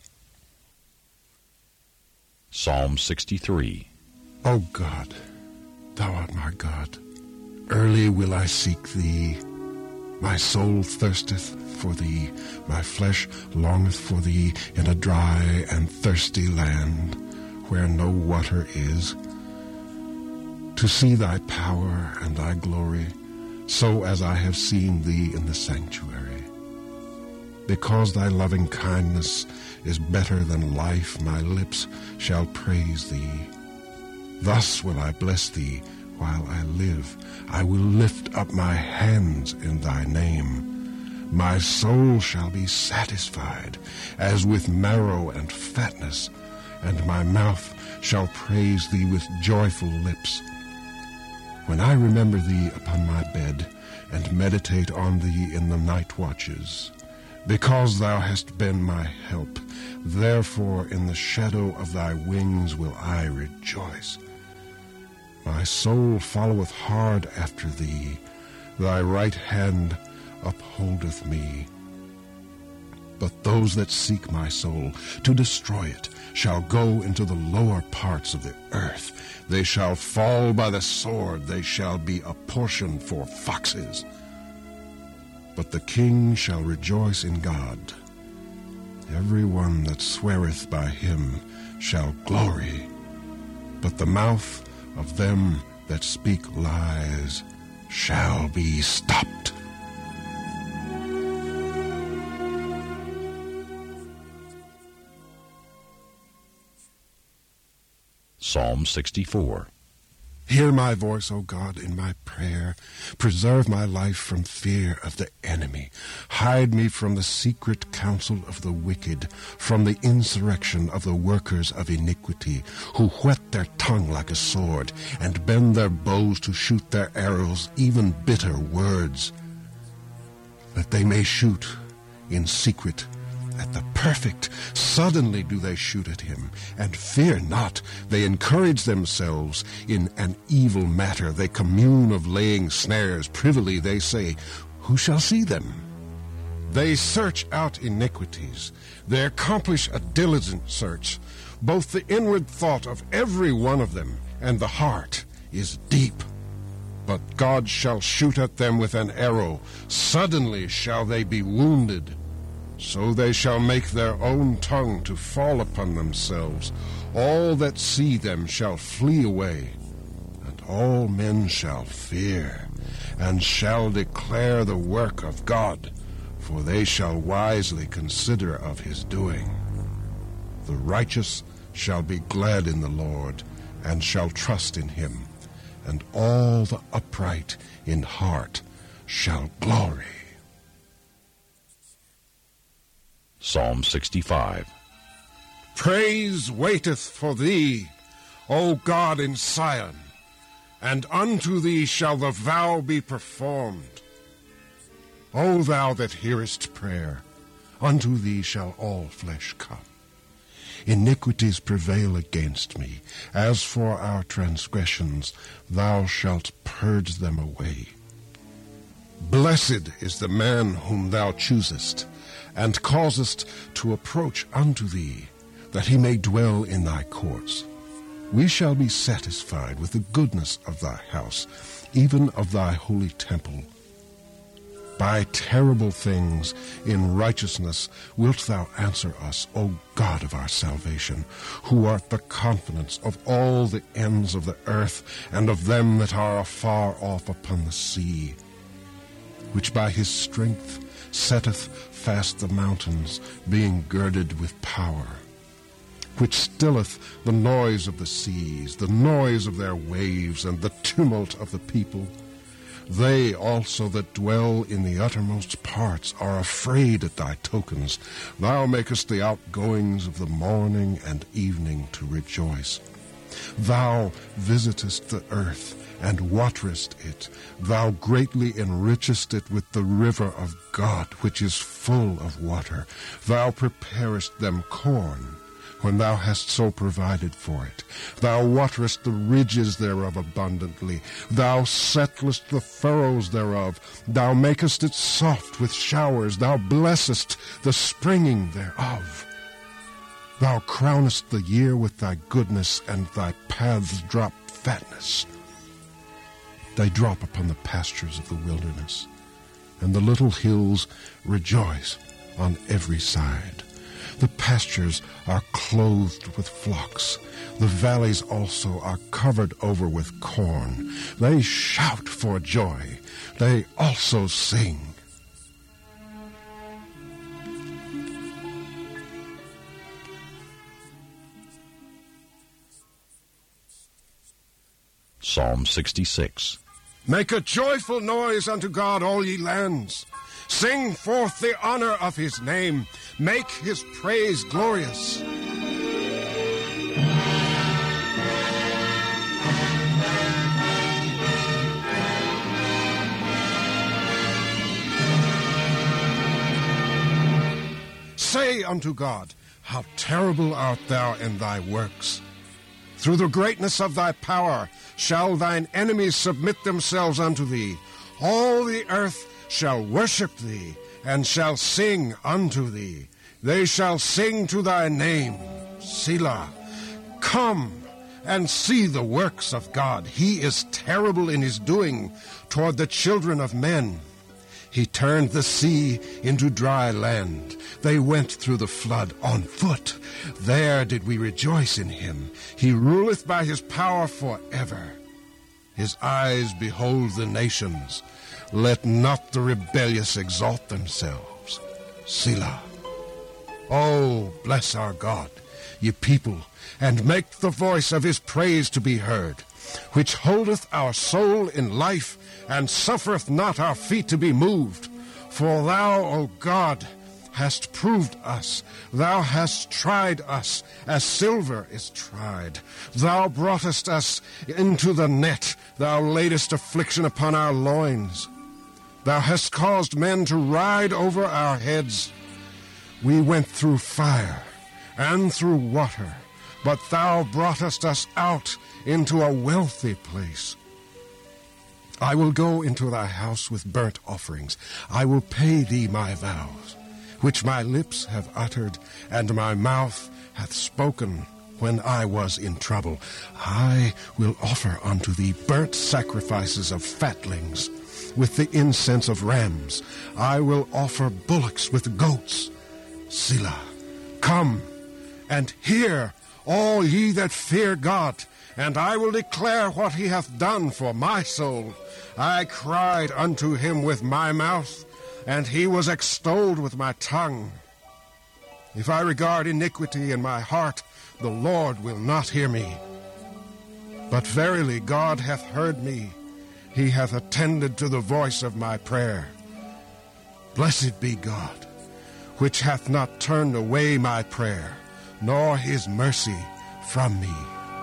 Speaker 1: Psalm 63.
Speaker 2: O God, thou art my God. Early will I seek thee. My soul thirsteth for thee, my flesh longeth for thee in a dry and thirsty land, where no water is, to see thy power and thy glory, so as I have seen thee in the sanctuary. Because thy loving kindness is better than life, my lips shall praise thee. Thus will I bless thee while I live. I will lift up my hands in thy name. My soul shall be satisfied as with marrow and fatness, and my mouth shall praise thee with joyful lips. When I remember thee upon my bed, and meditate on thee in the night watches, because thou hast been my help, therefore in the shadow of thy wings will I rejoice. My soul followeth hard after thee, thy right hand upholdeth me. But those that seek my soul to destroy it shall go into the lower parts of the earth. They shall fall by the sword, they shall be a portion for foxes. But the king shall rejoice in God. Every one that sweareth by him shall glory. But the mouth of them that speak lies shall be stopped.
Speaker 1: Psalm 64.
Speaker 2: Hear my voice, O God, in my prayer. Preserve my life from fear of the enemy. Hide me from the secret counsel of the wicked, from the insurrection of the workers of iniquity, who whet their tongue like a sword, and bend their bows to shoot their arrows, even bitter words. That they may shoot in secret at the perfect. Suddenly do they shoot at him, and fear not. They encourage themselves in an evil matter. They commune of laying snares. Privily they say, who shall see them? They search out iniquities. They accomplish a diligent search. Both the inward thought of every one of them and the heart is deep. But God shall shoot at them with an arrow. Suddenly shall they be wounded. So they shall make their own tongue to fall upon themselves. All that see them shall flee away, and all men shall fear, and shall declare the work of God, for they shall wisely consider of his doing. The righteous shall be glad in the Lord, and shall trust in him, and all the upright in heart shall glory.
Speaker 1: Psalm 65.
Speaker 2: Praise waiteth for thee, O God in Sion, and unto thee shall the vow be performed. O thou that hearest prayer, unto thee shall all flesh come. Iniquities prevail against me. As for our transgressions, thou shalt purge them away. Blessed is the man whom thou choosest, and causest to approach unto thee, that he may dwell in thy courts. We shall be satisfied with the goodness of thy house, even of thy holy temple. By terrible things in righteousness wilt thou answer us, O God of our salvation, who art the confidence of all the ends of the earth, and of them that are afar off upon the sea, which by his strength setteth fast the mountains, being girded with power, which stilleth the noise of the seas, the noise of their waves, and the tumult of the people. They also that dwell in the uttermost parts are afraid at thy tokens. Thou makest the outgoings of the morning and evening to rejoice. Thou visitest the earth, and waterest it. Thou greatly enrichest it with the river of God, which is full of water. Thou preparest them corn, when thou hast so provided for it. Thou waterest the ridges thereof abundantly. Thou settlest the furrows thereof. Thou makest it soft with showers. Thou blessest the springing thereof. Thou crownest the year with thy goodness, and thy paths drop fatness. They drop upon the pastures of the wilderness, and the little hills rejoice on every side. The pastures are clothed with flocks. The valleys also are covered over with corn. They shout for joy. They also sing.
Speaker 1: Psalm 66.
Speaker 2: Make a joyful noise unto God, all ye lands. Sing forth the honor of his name. Make his praise glorious. Say unto God, how terrible art thou in thy works. Through the greatness of thy power shall thine enemies submit themselves unto thee. All the earth shall worship thee, and shall sing unto thee. They shall sing to thy name, Selah. Come and see the works of God. He is terrible in his doing toward the children of men. He turned the sea into dry land. They went through the flood on foot. There did we rejoice in him. He ruleth by his power forever. His eyes behold the nations. Let not the rebellious exalt themselves. Selah. Oh, bless our God, ye people, and make the voice of his praise to be heard, which holdeth our soul in life, and suffereth not our feet to be moved. For thou, O God, hast proved us. Thou hast tried us as silver is tried. Thou broughtest us into the net. Thou laidest affliction upon our loins. Thou hast caused men to ride over our heads. We went through fire and through water, but thou broughtest us out into a wealthy place. I will go into thy house with burnt offerings. I will pay thee my vows, which my lips have uttered, and my mouth hath spoken when I was in trouble. I will offer unto thee burnt sacrifices of fatlings, with the incense of rams. I will offer bullocks with goats. Selah. Come and hear, all ye that fear God, and I will declare what he hath done for my soul. I cried unto him with my mouth, and he was extolled with my tongue. If I regard iniquity in my heart, the Lord will not hear me. But verily God hath heard me. He hath attended to the voice of my prayer. Blessed be God, which hath not turned away my prayer, nor his mercy from me.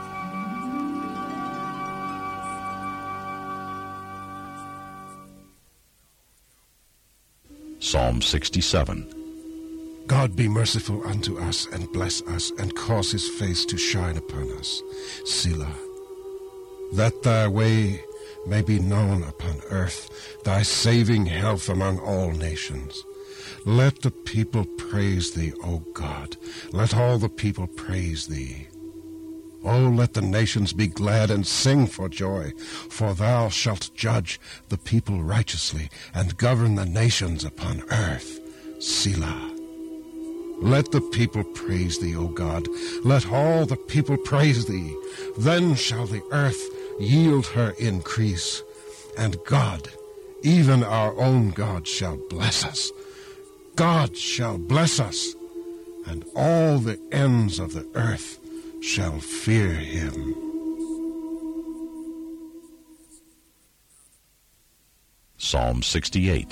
Speaker 1: Psalm 67.
Speaker 2: God be merciful unto us, and bless us, and cause his face to shine upon us. Selah. That thy way may be known upon earth, thy saving health among all nations. Let the people praise thee, O God. Let all the people praise thee. O let the nations be glad and sing for joy, for thou shalt judge the people righteously, and govern the nations upon earth. Selah. Let the people praise thee, O God. Let all the people praise thee. Then shall the earth yield her increase, and God, even our own God, shall bless us. God shall bless us, and all the ends of the earth shall fear him.
Speaker 1: Psalm 68.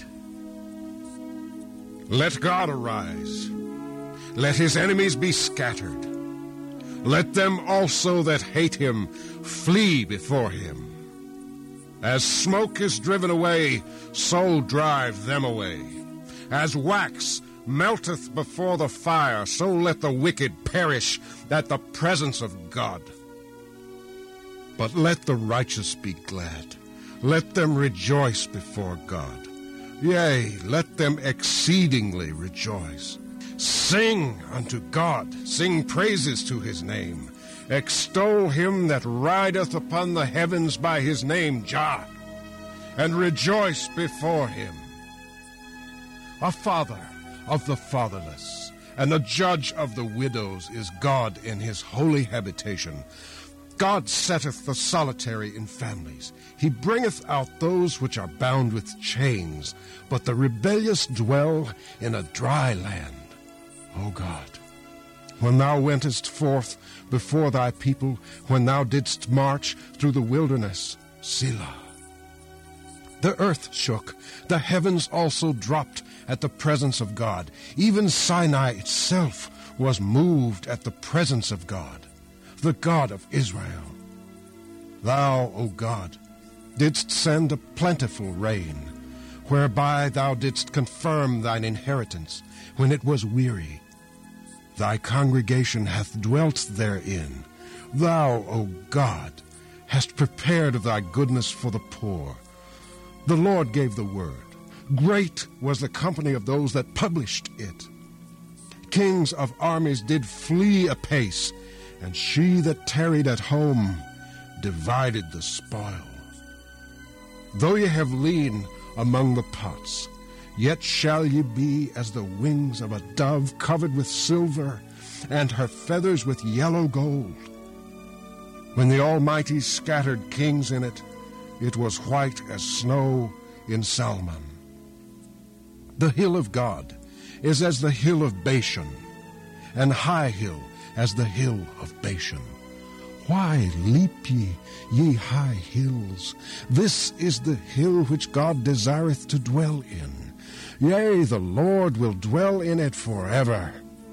Speaker 2: Let God arise. Let his enemies be scattered. Let them also that hate him flee before him. As smoke is driven away, so drive them away. As wax melteth before the fire, so let the wicked perish at the presence of God. But let the righteous be glad. Let them rejoice before God. Yea, let them exceedingly rejoice. Sing unto God, sing praises to his name. Extol him that rideth upon the heavens by his name, Jah, and rejoice before him. A father of the fatherless, and a judge of the widows is God in his holy habitation. God setteth the solitary in families. He bringeth out those which are bound with chains, but the rebellious dwell in a dry land. O God, when thou wentest forth before thy people, when thou didst march through the wilderness, Selah. The earth shook, the heavens also dropped at the presence of God. Even Sinai itself was moved at the presence of God, the God of Israel. Thou, O God, didst send a plentiful rain, whereby thou didst confirm thine inheritance when it was weary. Thy congregation hath dwelt therein. Thou, O God, hast prepared of thy goodness for the poor. The Lord gave the word. Great was the company of those that published it. Kings of armies did flee apace, and she that tarried at home divided the spoil. Though ye have lien among the pots, yet shall ye be as the wings of a dove covered with silver, and her feathers with yellow gold. When the Almighty scattered kings in it, it was white as snow in Salmon. The hill of God is as the hill of Bashan, and high hill as the hill of Bashan. Why leap ye high hills? This is the hill which God desireth to dwell in. Yea, the Lord will dwell in it forever.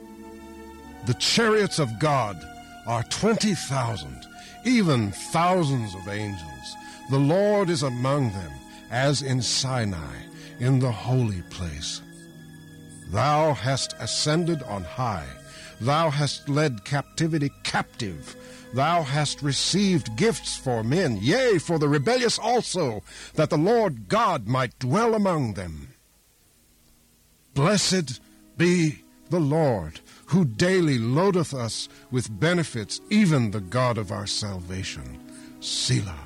Speaker 2: The chariots of God are 20,000, even thousands of angels. The Lord is among them, as in Sinai, in the holy place. Thou hast ascended on high. Thou hast led captivity captive. Thou hast received gifts for men, yea, for the rebellious also, that the Lord God might dwell among them. Blessed be the Lord, who daily loadeth us with benefits, even the God of our salvation. Selah.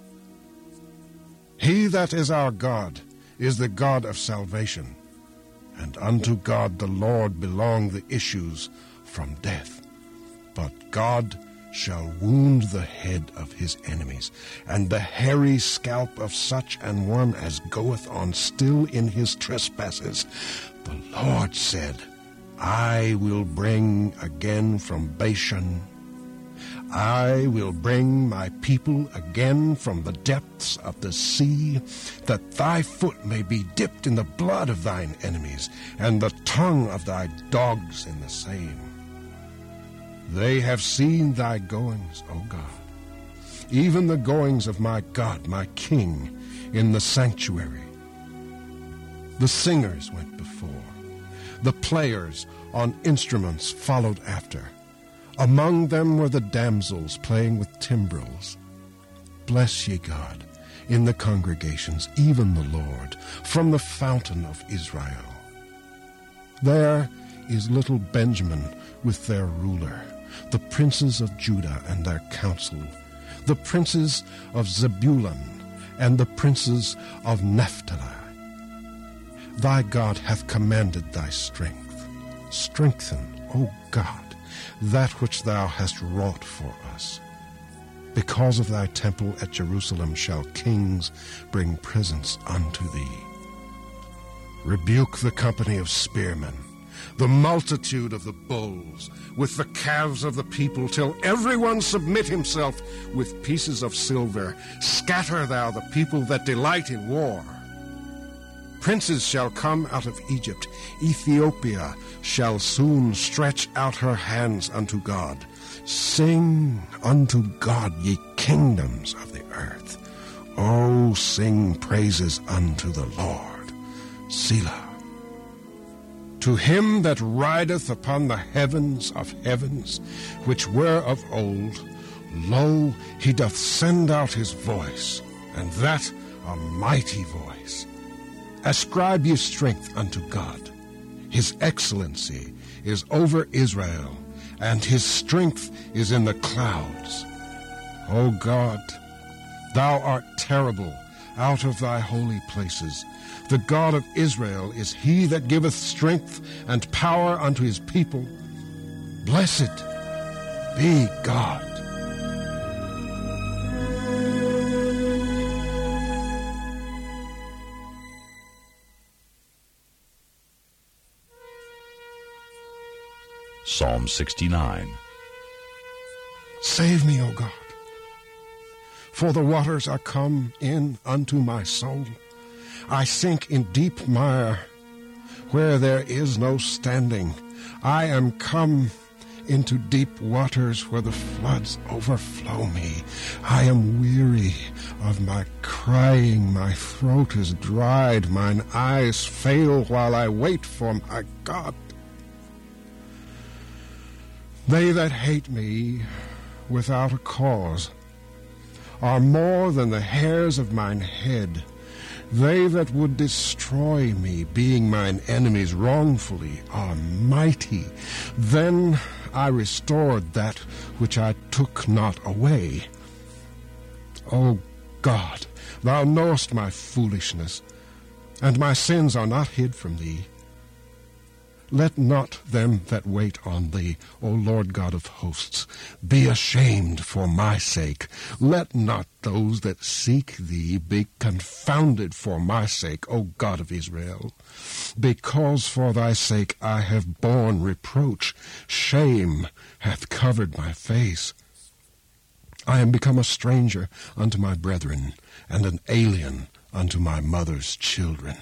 Speaker 2: He that is our God is the God of salvation, and unto God the Lord belong the issues from death. But God shall wound the head of his enemies, and the hairy scalp of such an one as goeth on still in his trespasses. The Lord said, I will bring again from Bashan. I will bring my people again from the depths of the sea, that thy foot may be dipped in the blood of thine enemies, and the tongue of thy dogs in the same. They have seen thy goings, O God, even the goings of my God, my King, in the sanctuary. The singers went before. The players on instruments followed after. Among them were the damsels playing with timbrels. Bless ye God in the congregations, even the Lord, from the fountain of Israel. There is little Benjamin with their ruler, the princes of Judah and their council, the princes of Zebulun and the princes of Naphtali. Thy God hath commanded thy strength. Strengthen, O God, that which thou hast wrought for us. Because of thy temple at Jerusalem shall kings bring presents unto thee. Rebuke the company of spearmen, the multitude of the bulls, with the calves of the people, till everyone submit himself with pieces of silver. Scatter thou the people that delight in war. Princes shall come out of Egypt. Ethiopia shall soon stretch out her hands unto God. Sing unto God, ye kingdoms of the earth. O sing praises unto the Lord. Selah. To him that rideth upon the heavens of heavens, which were of old, lo, he doth send out his voice, and that a mighty voice. Ascribe ye strength unto God. His excellency is over Israel, and his strength is in the clouds. O God, thou art terrible, out of thy holy places. The God of Israel is he that giveth strength and power unto his people. Blessed be God.
Speaker 1: Psalm 69.
Speaker 2: Save me, O God, for the waters are come in unto my soul. I sink in deep mire, where there is no standing. I am come into deep waters, where the floods overflow me. I am weary of my crying. My throat is dried. Mine eyes fail while I wait for my God. They that hate me without a cause are more than the hairs of mine head. They that would destroy me, being mine enemies wrongfully, are mighty. Then I restored that which I took not away. O God, thou knowest my foolishness, and my sins are not hid from thee. Let not them that wait on thee, O Lord God of hosts, be ashamed for my sake. Let not those that seek thee be confounded for my sake, O God of Israel. Because for thy sake I have borne reproach, shame hath covered my face. I am become a stranger unto my brethren, and an alien unto my mother's children.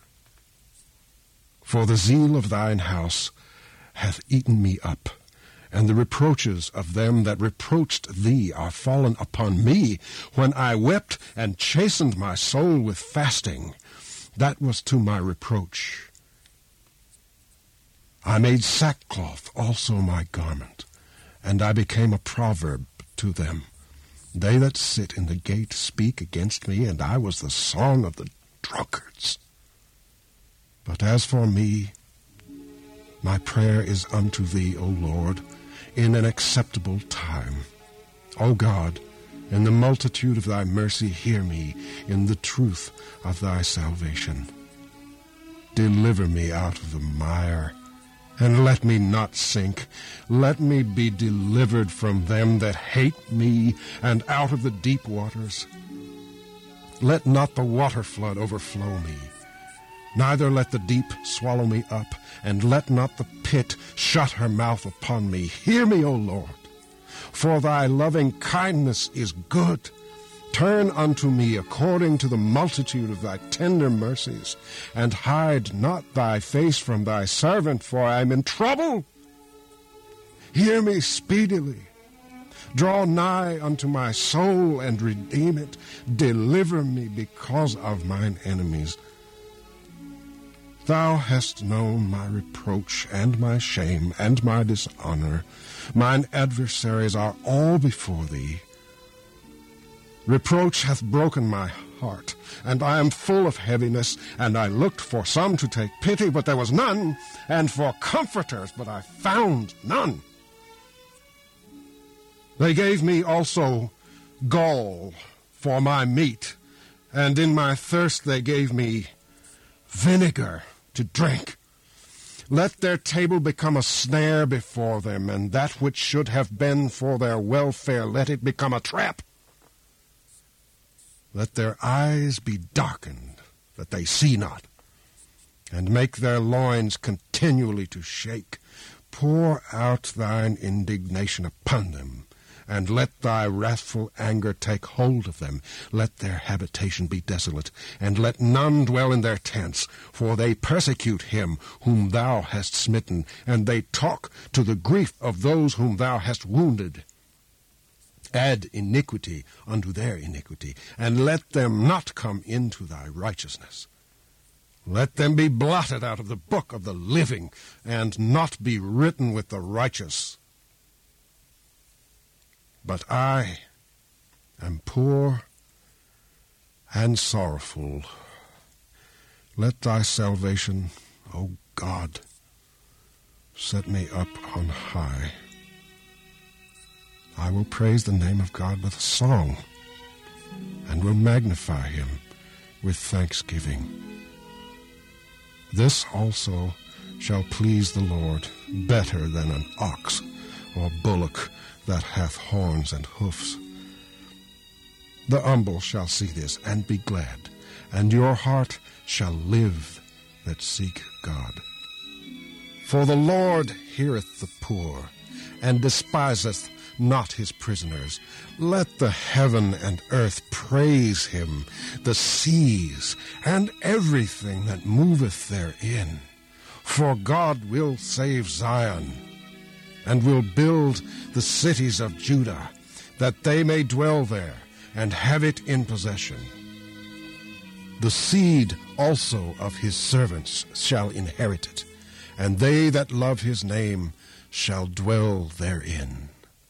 Speaker 2: For the zeal of thine house hath eaten me up, and the reproaches of them that reproached thee are fallen upon me. When I wept and chastened my soul with fasting, that was to my reproach. I made sackcloth also my garment, and I became a proverb to them. They that sit in the gate speak against me, and I was the song of the drunkards. But as for me, my prayer is unto thee, O Lord, in an acceptable time. O God, in the multitude of thy mercy, hear me in the truth of thy salvation. Deliver me out of the mire, and let me not sink. Let me be delivered from them that hate me, and out of the deep waters. Let not the water flood overflow me. Neither let the deep swallow me up, and let not the pit shut her mouth upon me. Hear me, O Lord, for thy loving kindness is good. Turn unto me according to the multitude of thy tender mercies, and hide not thy face from thy servant, for I am in trouble. Hear me speedily. Draw nigh unto my soul, and redeem it. Deliver me because of mine enemies. Thou hast known my reproach, and my shame, and my dishonor. Mine adversaries are all before thee. Reproach hath broken my heart, and I am full of heaviness. And I looked for some to take pity, but there was none, and for comforters, but I found none. They gave me also gall for my meat, and in my thirst they gave me vinegar to drink. Let their table become a snare before them, and that which should have been for their welfare, let it become a trap. Let their eyes be darkened, that they see not, and make their loins continually to shake. Pour out thine indignation upon them, and let thy wrathful anger take hold of them. Let their habitation be desolate, and let none dwell in their tents, for they persecute him whom thou hast smitten, and they talk to the grief of those whom thou hast wounded. Add iniquity unto their iniquity, and let them not come into thy righteousness. Let them be blotted out of the book of the living, and not be written with the righteous. But I am poor and sorrowful. Let thy salvation, O God, set me up on high. I will praise the name of God with a song, and will magnify him with thanksgiving. This also shall please the Lord better than an ox or bullock that hath horns and hoofs. The humble shall see this and be glad, and your heart shall live that seek God. For the Lord heareth the poor, and despiseth not his prisoners. Let the heaven and earth praise him, the seas, and everything that moveth therein. For God will save Zion, and will build the cities of Judah, that they may dwell there, and have it in possession. The seed also of his servants shall inherit it, and they that love his name shall dwell therein.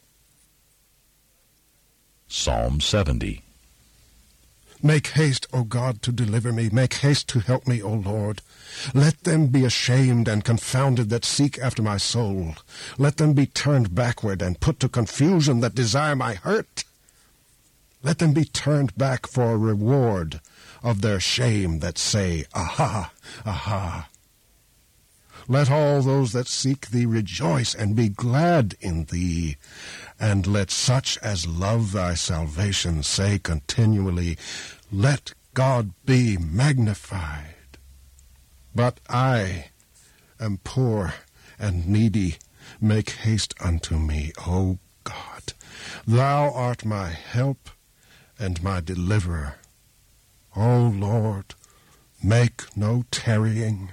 Speaker 1: Psalm 70.
Speaker 2: Make haste, O God, to deliver me. Make haste to help me, O Lord. Let them be ashamed and confounded that seek after my soul. Let them be turned backward and put to confusion that desire my hurt. Let them be turned back for a reward of their shame that say, Aha, aha. Let all those that seek thee rejoice and be glad in thee. And let such as love thy salvation say continually, Let God be magnified. But I am poor and needy. Make haste unto me, O God. Thou art my help and my deliverer. O Lord, make no tarrying.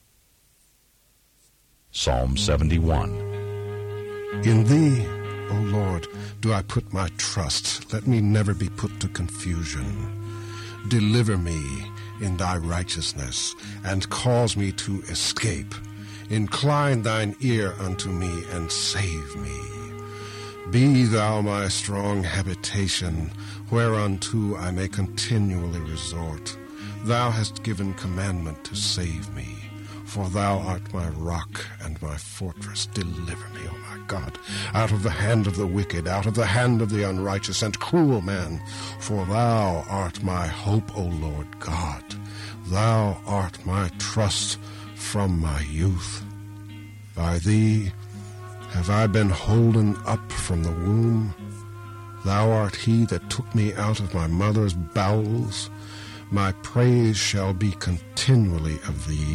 Speaker 1: Psalm 71.
Speaker 2: In thee, O Lord, do I put my trust. Let me never be put to confusion. Deliver me in thy righteousness, and cause me to escape. Incline thine ear unto me, and save me. Be thou my strong habitation, whereunto I may continually resort. Thou hast given commandment to save me. For thou art my rock and my fortress. Deliver me, O my God, out of the hand of the wicked, out of the hand of the unrighteous and cruel man. For thou art my hope, O Lord God. Thou art my trust from my youth. By thee have I been holden up from the womb. Thou art he that took me out of my mother's bowels. My praise shall be continually of thee.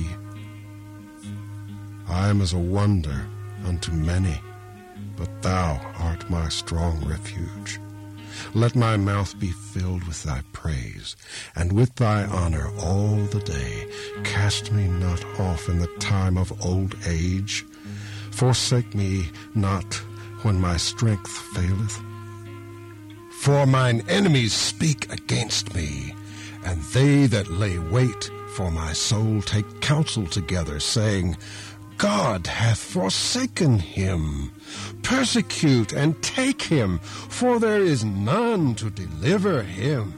Speaker 2: I am as a wonder unto many, but thou art my strong refuge. Let my mouth be filled with thy praise, and with thy honor all the day. Cast me not off in the time of old age. Forsake me not when my strength faileth. For mine enemies speak against me, and they that lay wait for my soul take counsel together, saying, God hath forsaken him. Persecute and take him, for there is none to deliver him.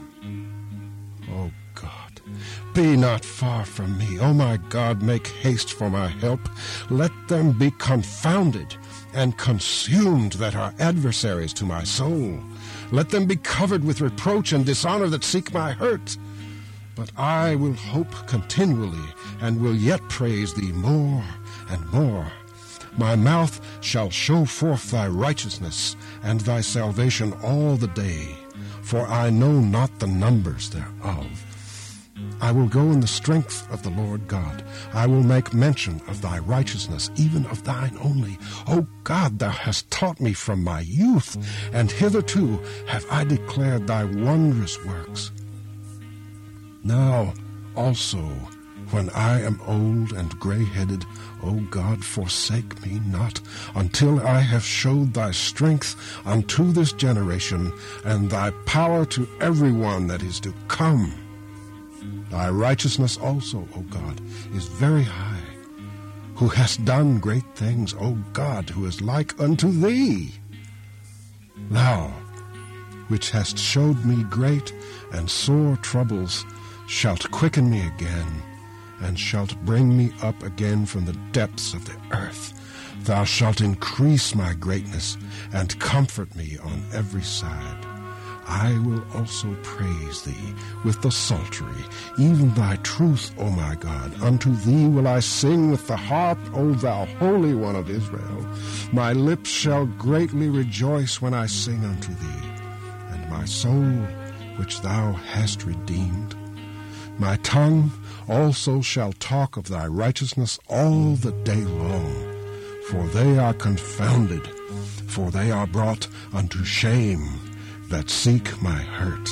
Speaker 2: O God, be not far from me. O my God, make haste for my help. Let them be confounded and consumed that are adversaries to my soul. Let them be covered with reproach and dishonor that seek my hurt. But I will hope continually, and will yet praise thee more and more. My mouth shall show forth thy righteousness and thy salvation all the day, for I know not the numbers thereof. I will go in the strength of the Lord God. I will make mention of thy righteousness, even of thine only. O God, thou hast taught me from my youth, and hitherto have I declared thy wondrous works. Now also, when I am old and gray-headed, O God, forsake me not, until I have showed thy strength unto this generation, and thy power to every one that is to come. Thy righteousness also, O God, is very high, who hast done great things, O God, who is like unto thee. Thou, which hast showed me great and sore troubles, shalt quicken me again, and shalt bring me up again from the depths of the earth. Thou shalt increase my greatness, and comfort me on every side. I will also praise thee with the psaltery, even thy truth, O my God. Unto thee will I sing with the harp, O thou Holy One of Israel. My lips shall greatly rejoice when I sing unto thee, and my soul, which thou hast redeemed. My tongue also shall talk of thy righteousness all the day long, for they are confounded, for they are brought unto shame that seek my hurt.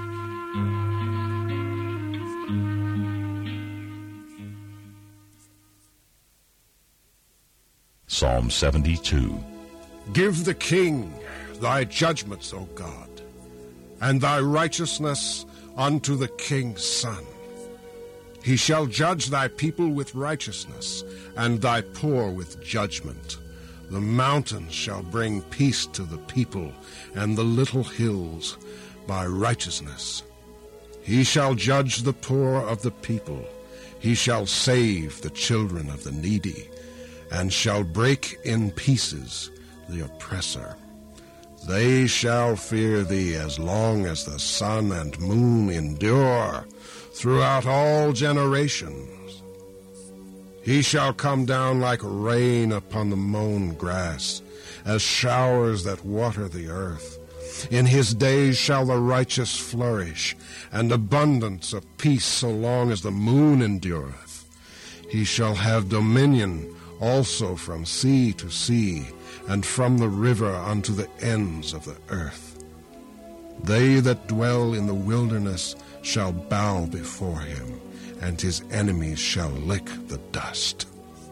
Speaker 1: Psalm 72.
Speaker 2: Give the king thy judgments, O God, and thy righteousness unto the king's son. He shall judge thy people with righteousness, and thy poor with judgment. The mountains shall bring peace to the people, and the little hills by righteousness. He shall judge the poor of the people. He shall save the children of the needy, and shall break in pieces the oppressor. They shall fear thee as long as the sun and moon endure, throughout all generations. He shall come down like rain upon the mown grass, as showers that water the earth. In his days shall the righteous flourish, and abundance of peace so long as the moon endureth. He shall have dominion also from sea to sea, and from the river unto the ends of the earth. They that dwell in the wilderness shall bow before him, and his enemies shall lick the dust.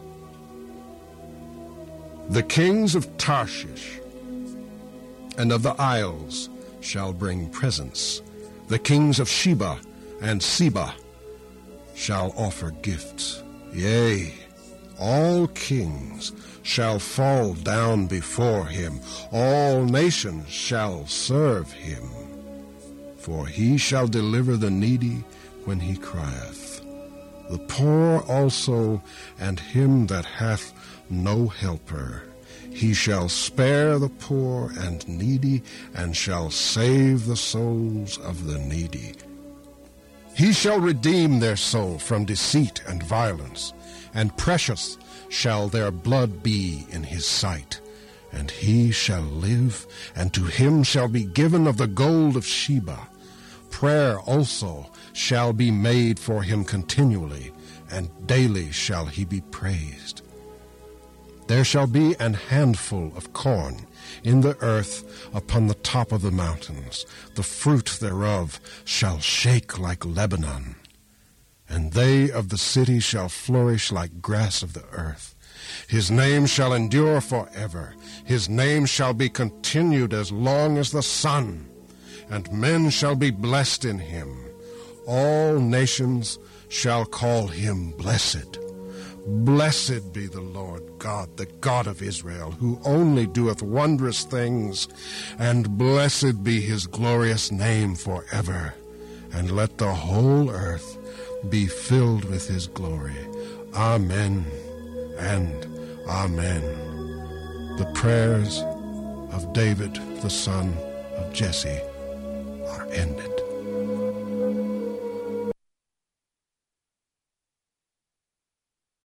Speaker 2: The kings of Tarshish and of the isles shall bring presents. The kings of Sheba and Seba shall offer gifts. Yea, all kings shall fall down before him. All nations shall serve him. For he shall deliver the needy when he crieth, the poor also, and him that hath no helper. He shall spare the poor and needy, and shall save the souls of the needy. He shall redeem their soul from deceit and violence, and precious shall their blood be in his sight. And he shall live, and to him shall be given of the gold of Sheba. Prayer also shall be made for him continually, and daily shall he be praised. There shall be an handful of corn in the earth upon the top of the mountains. The fruit thereof shall shake like Lebanon. And they of the city shall flourish like grass of the earth. His name shall endure forever. His name shall be continued as long as the sun. And men shall be blessed in him. All nations shall call him blessed. Blessed be the Lord God, the God of Israel, who only doeth wondrous things, and blessed be his glorious name forever. And let the whole earth be filled with his glory. Amen and amen. The prayers of David, the son of Jesse, are ended.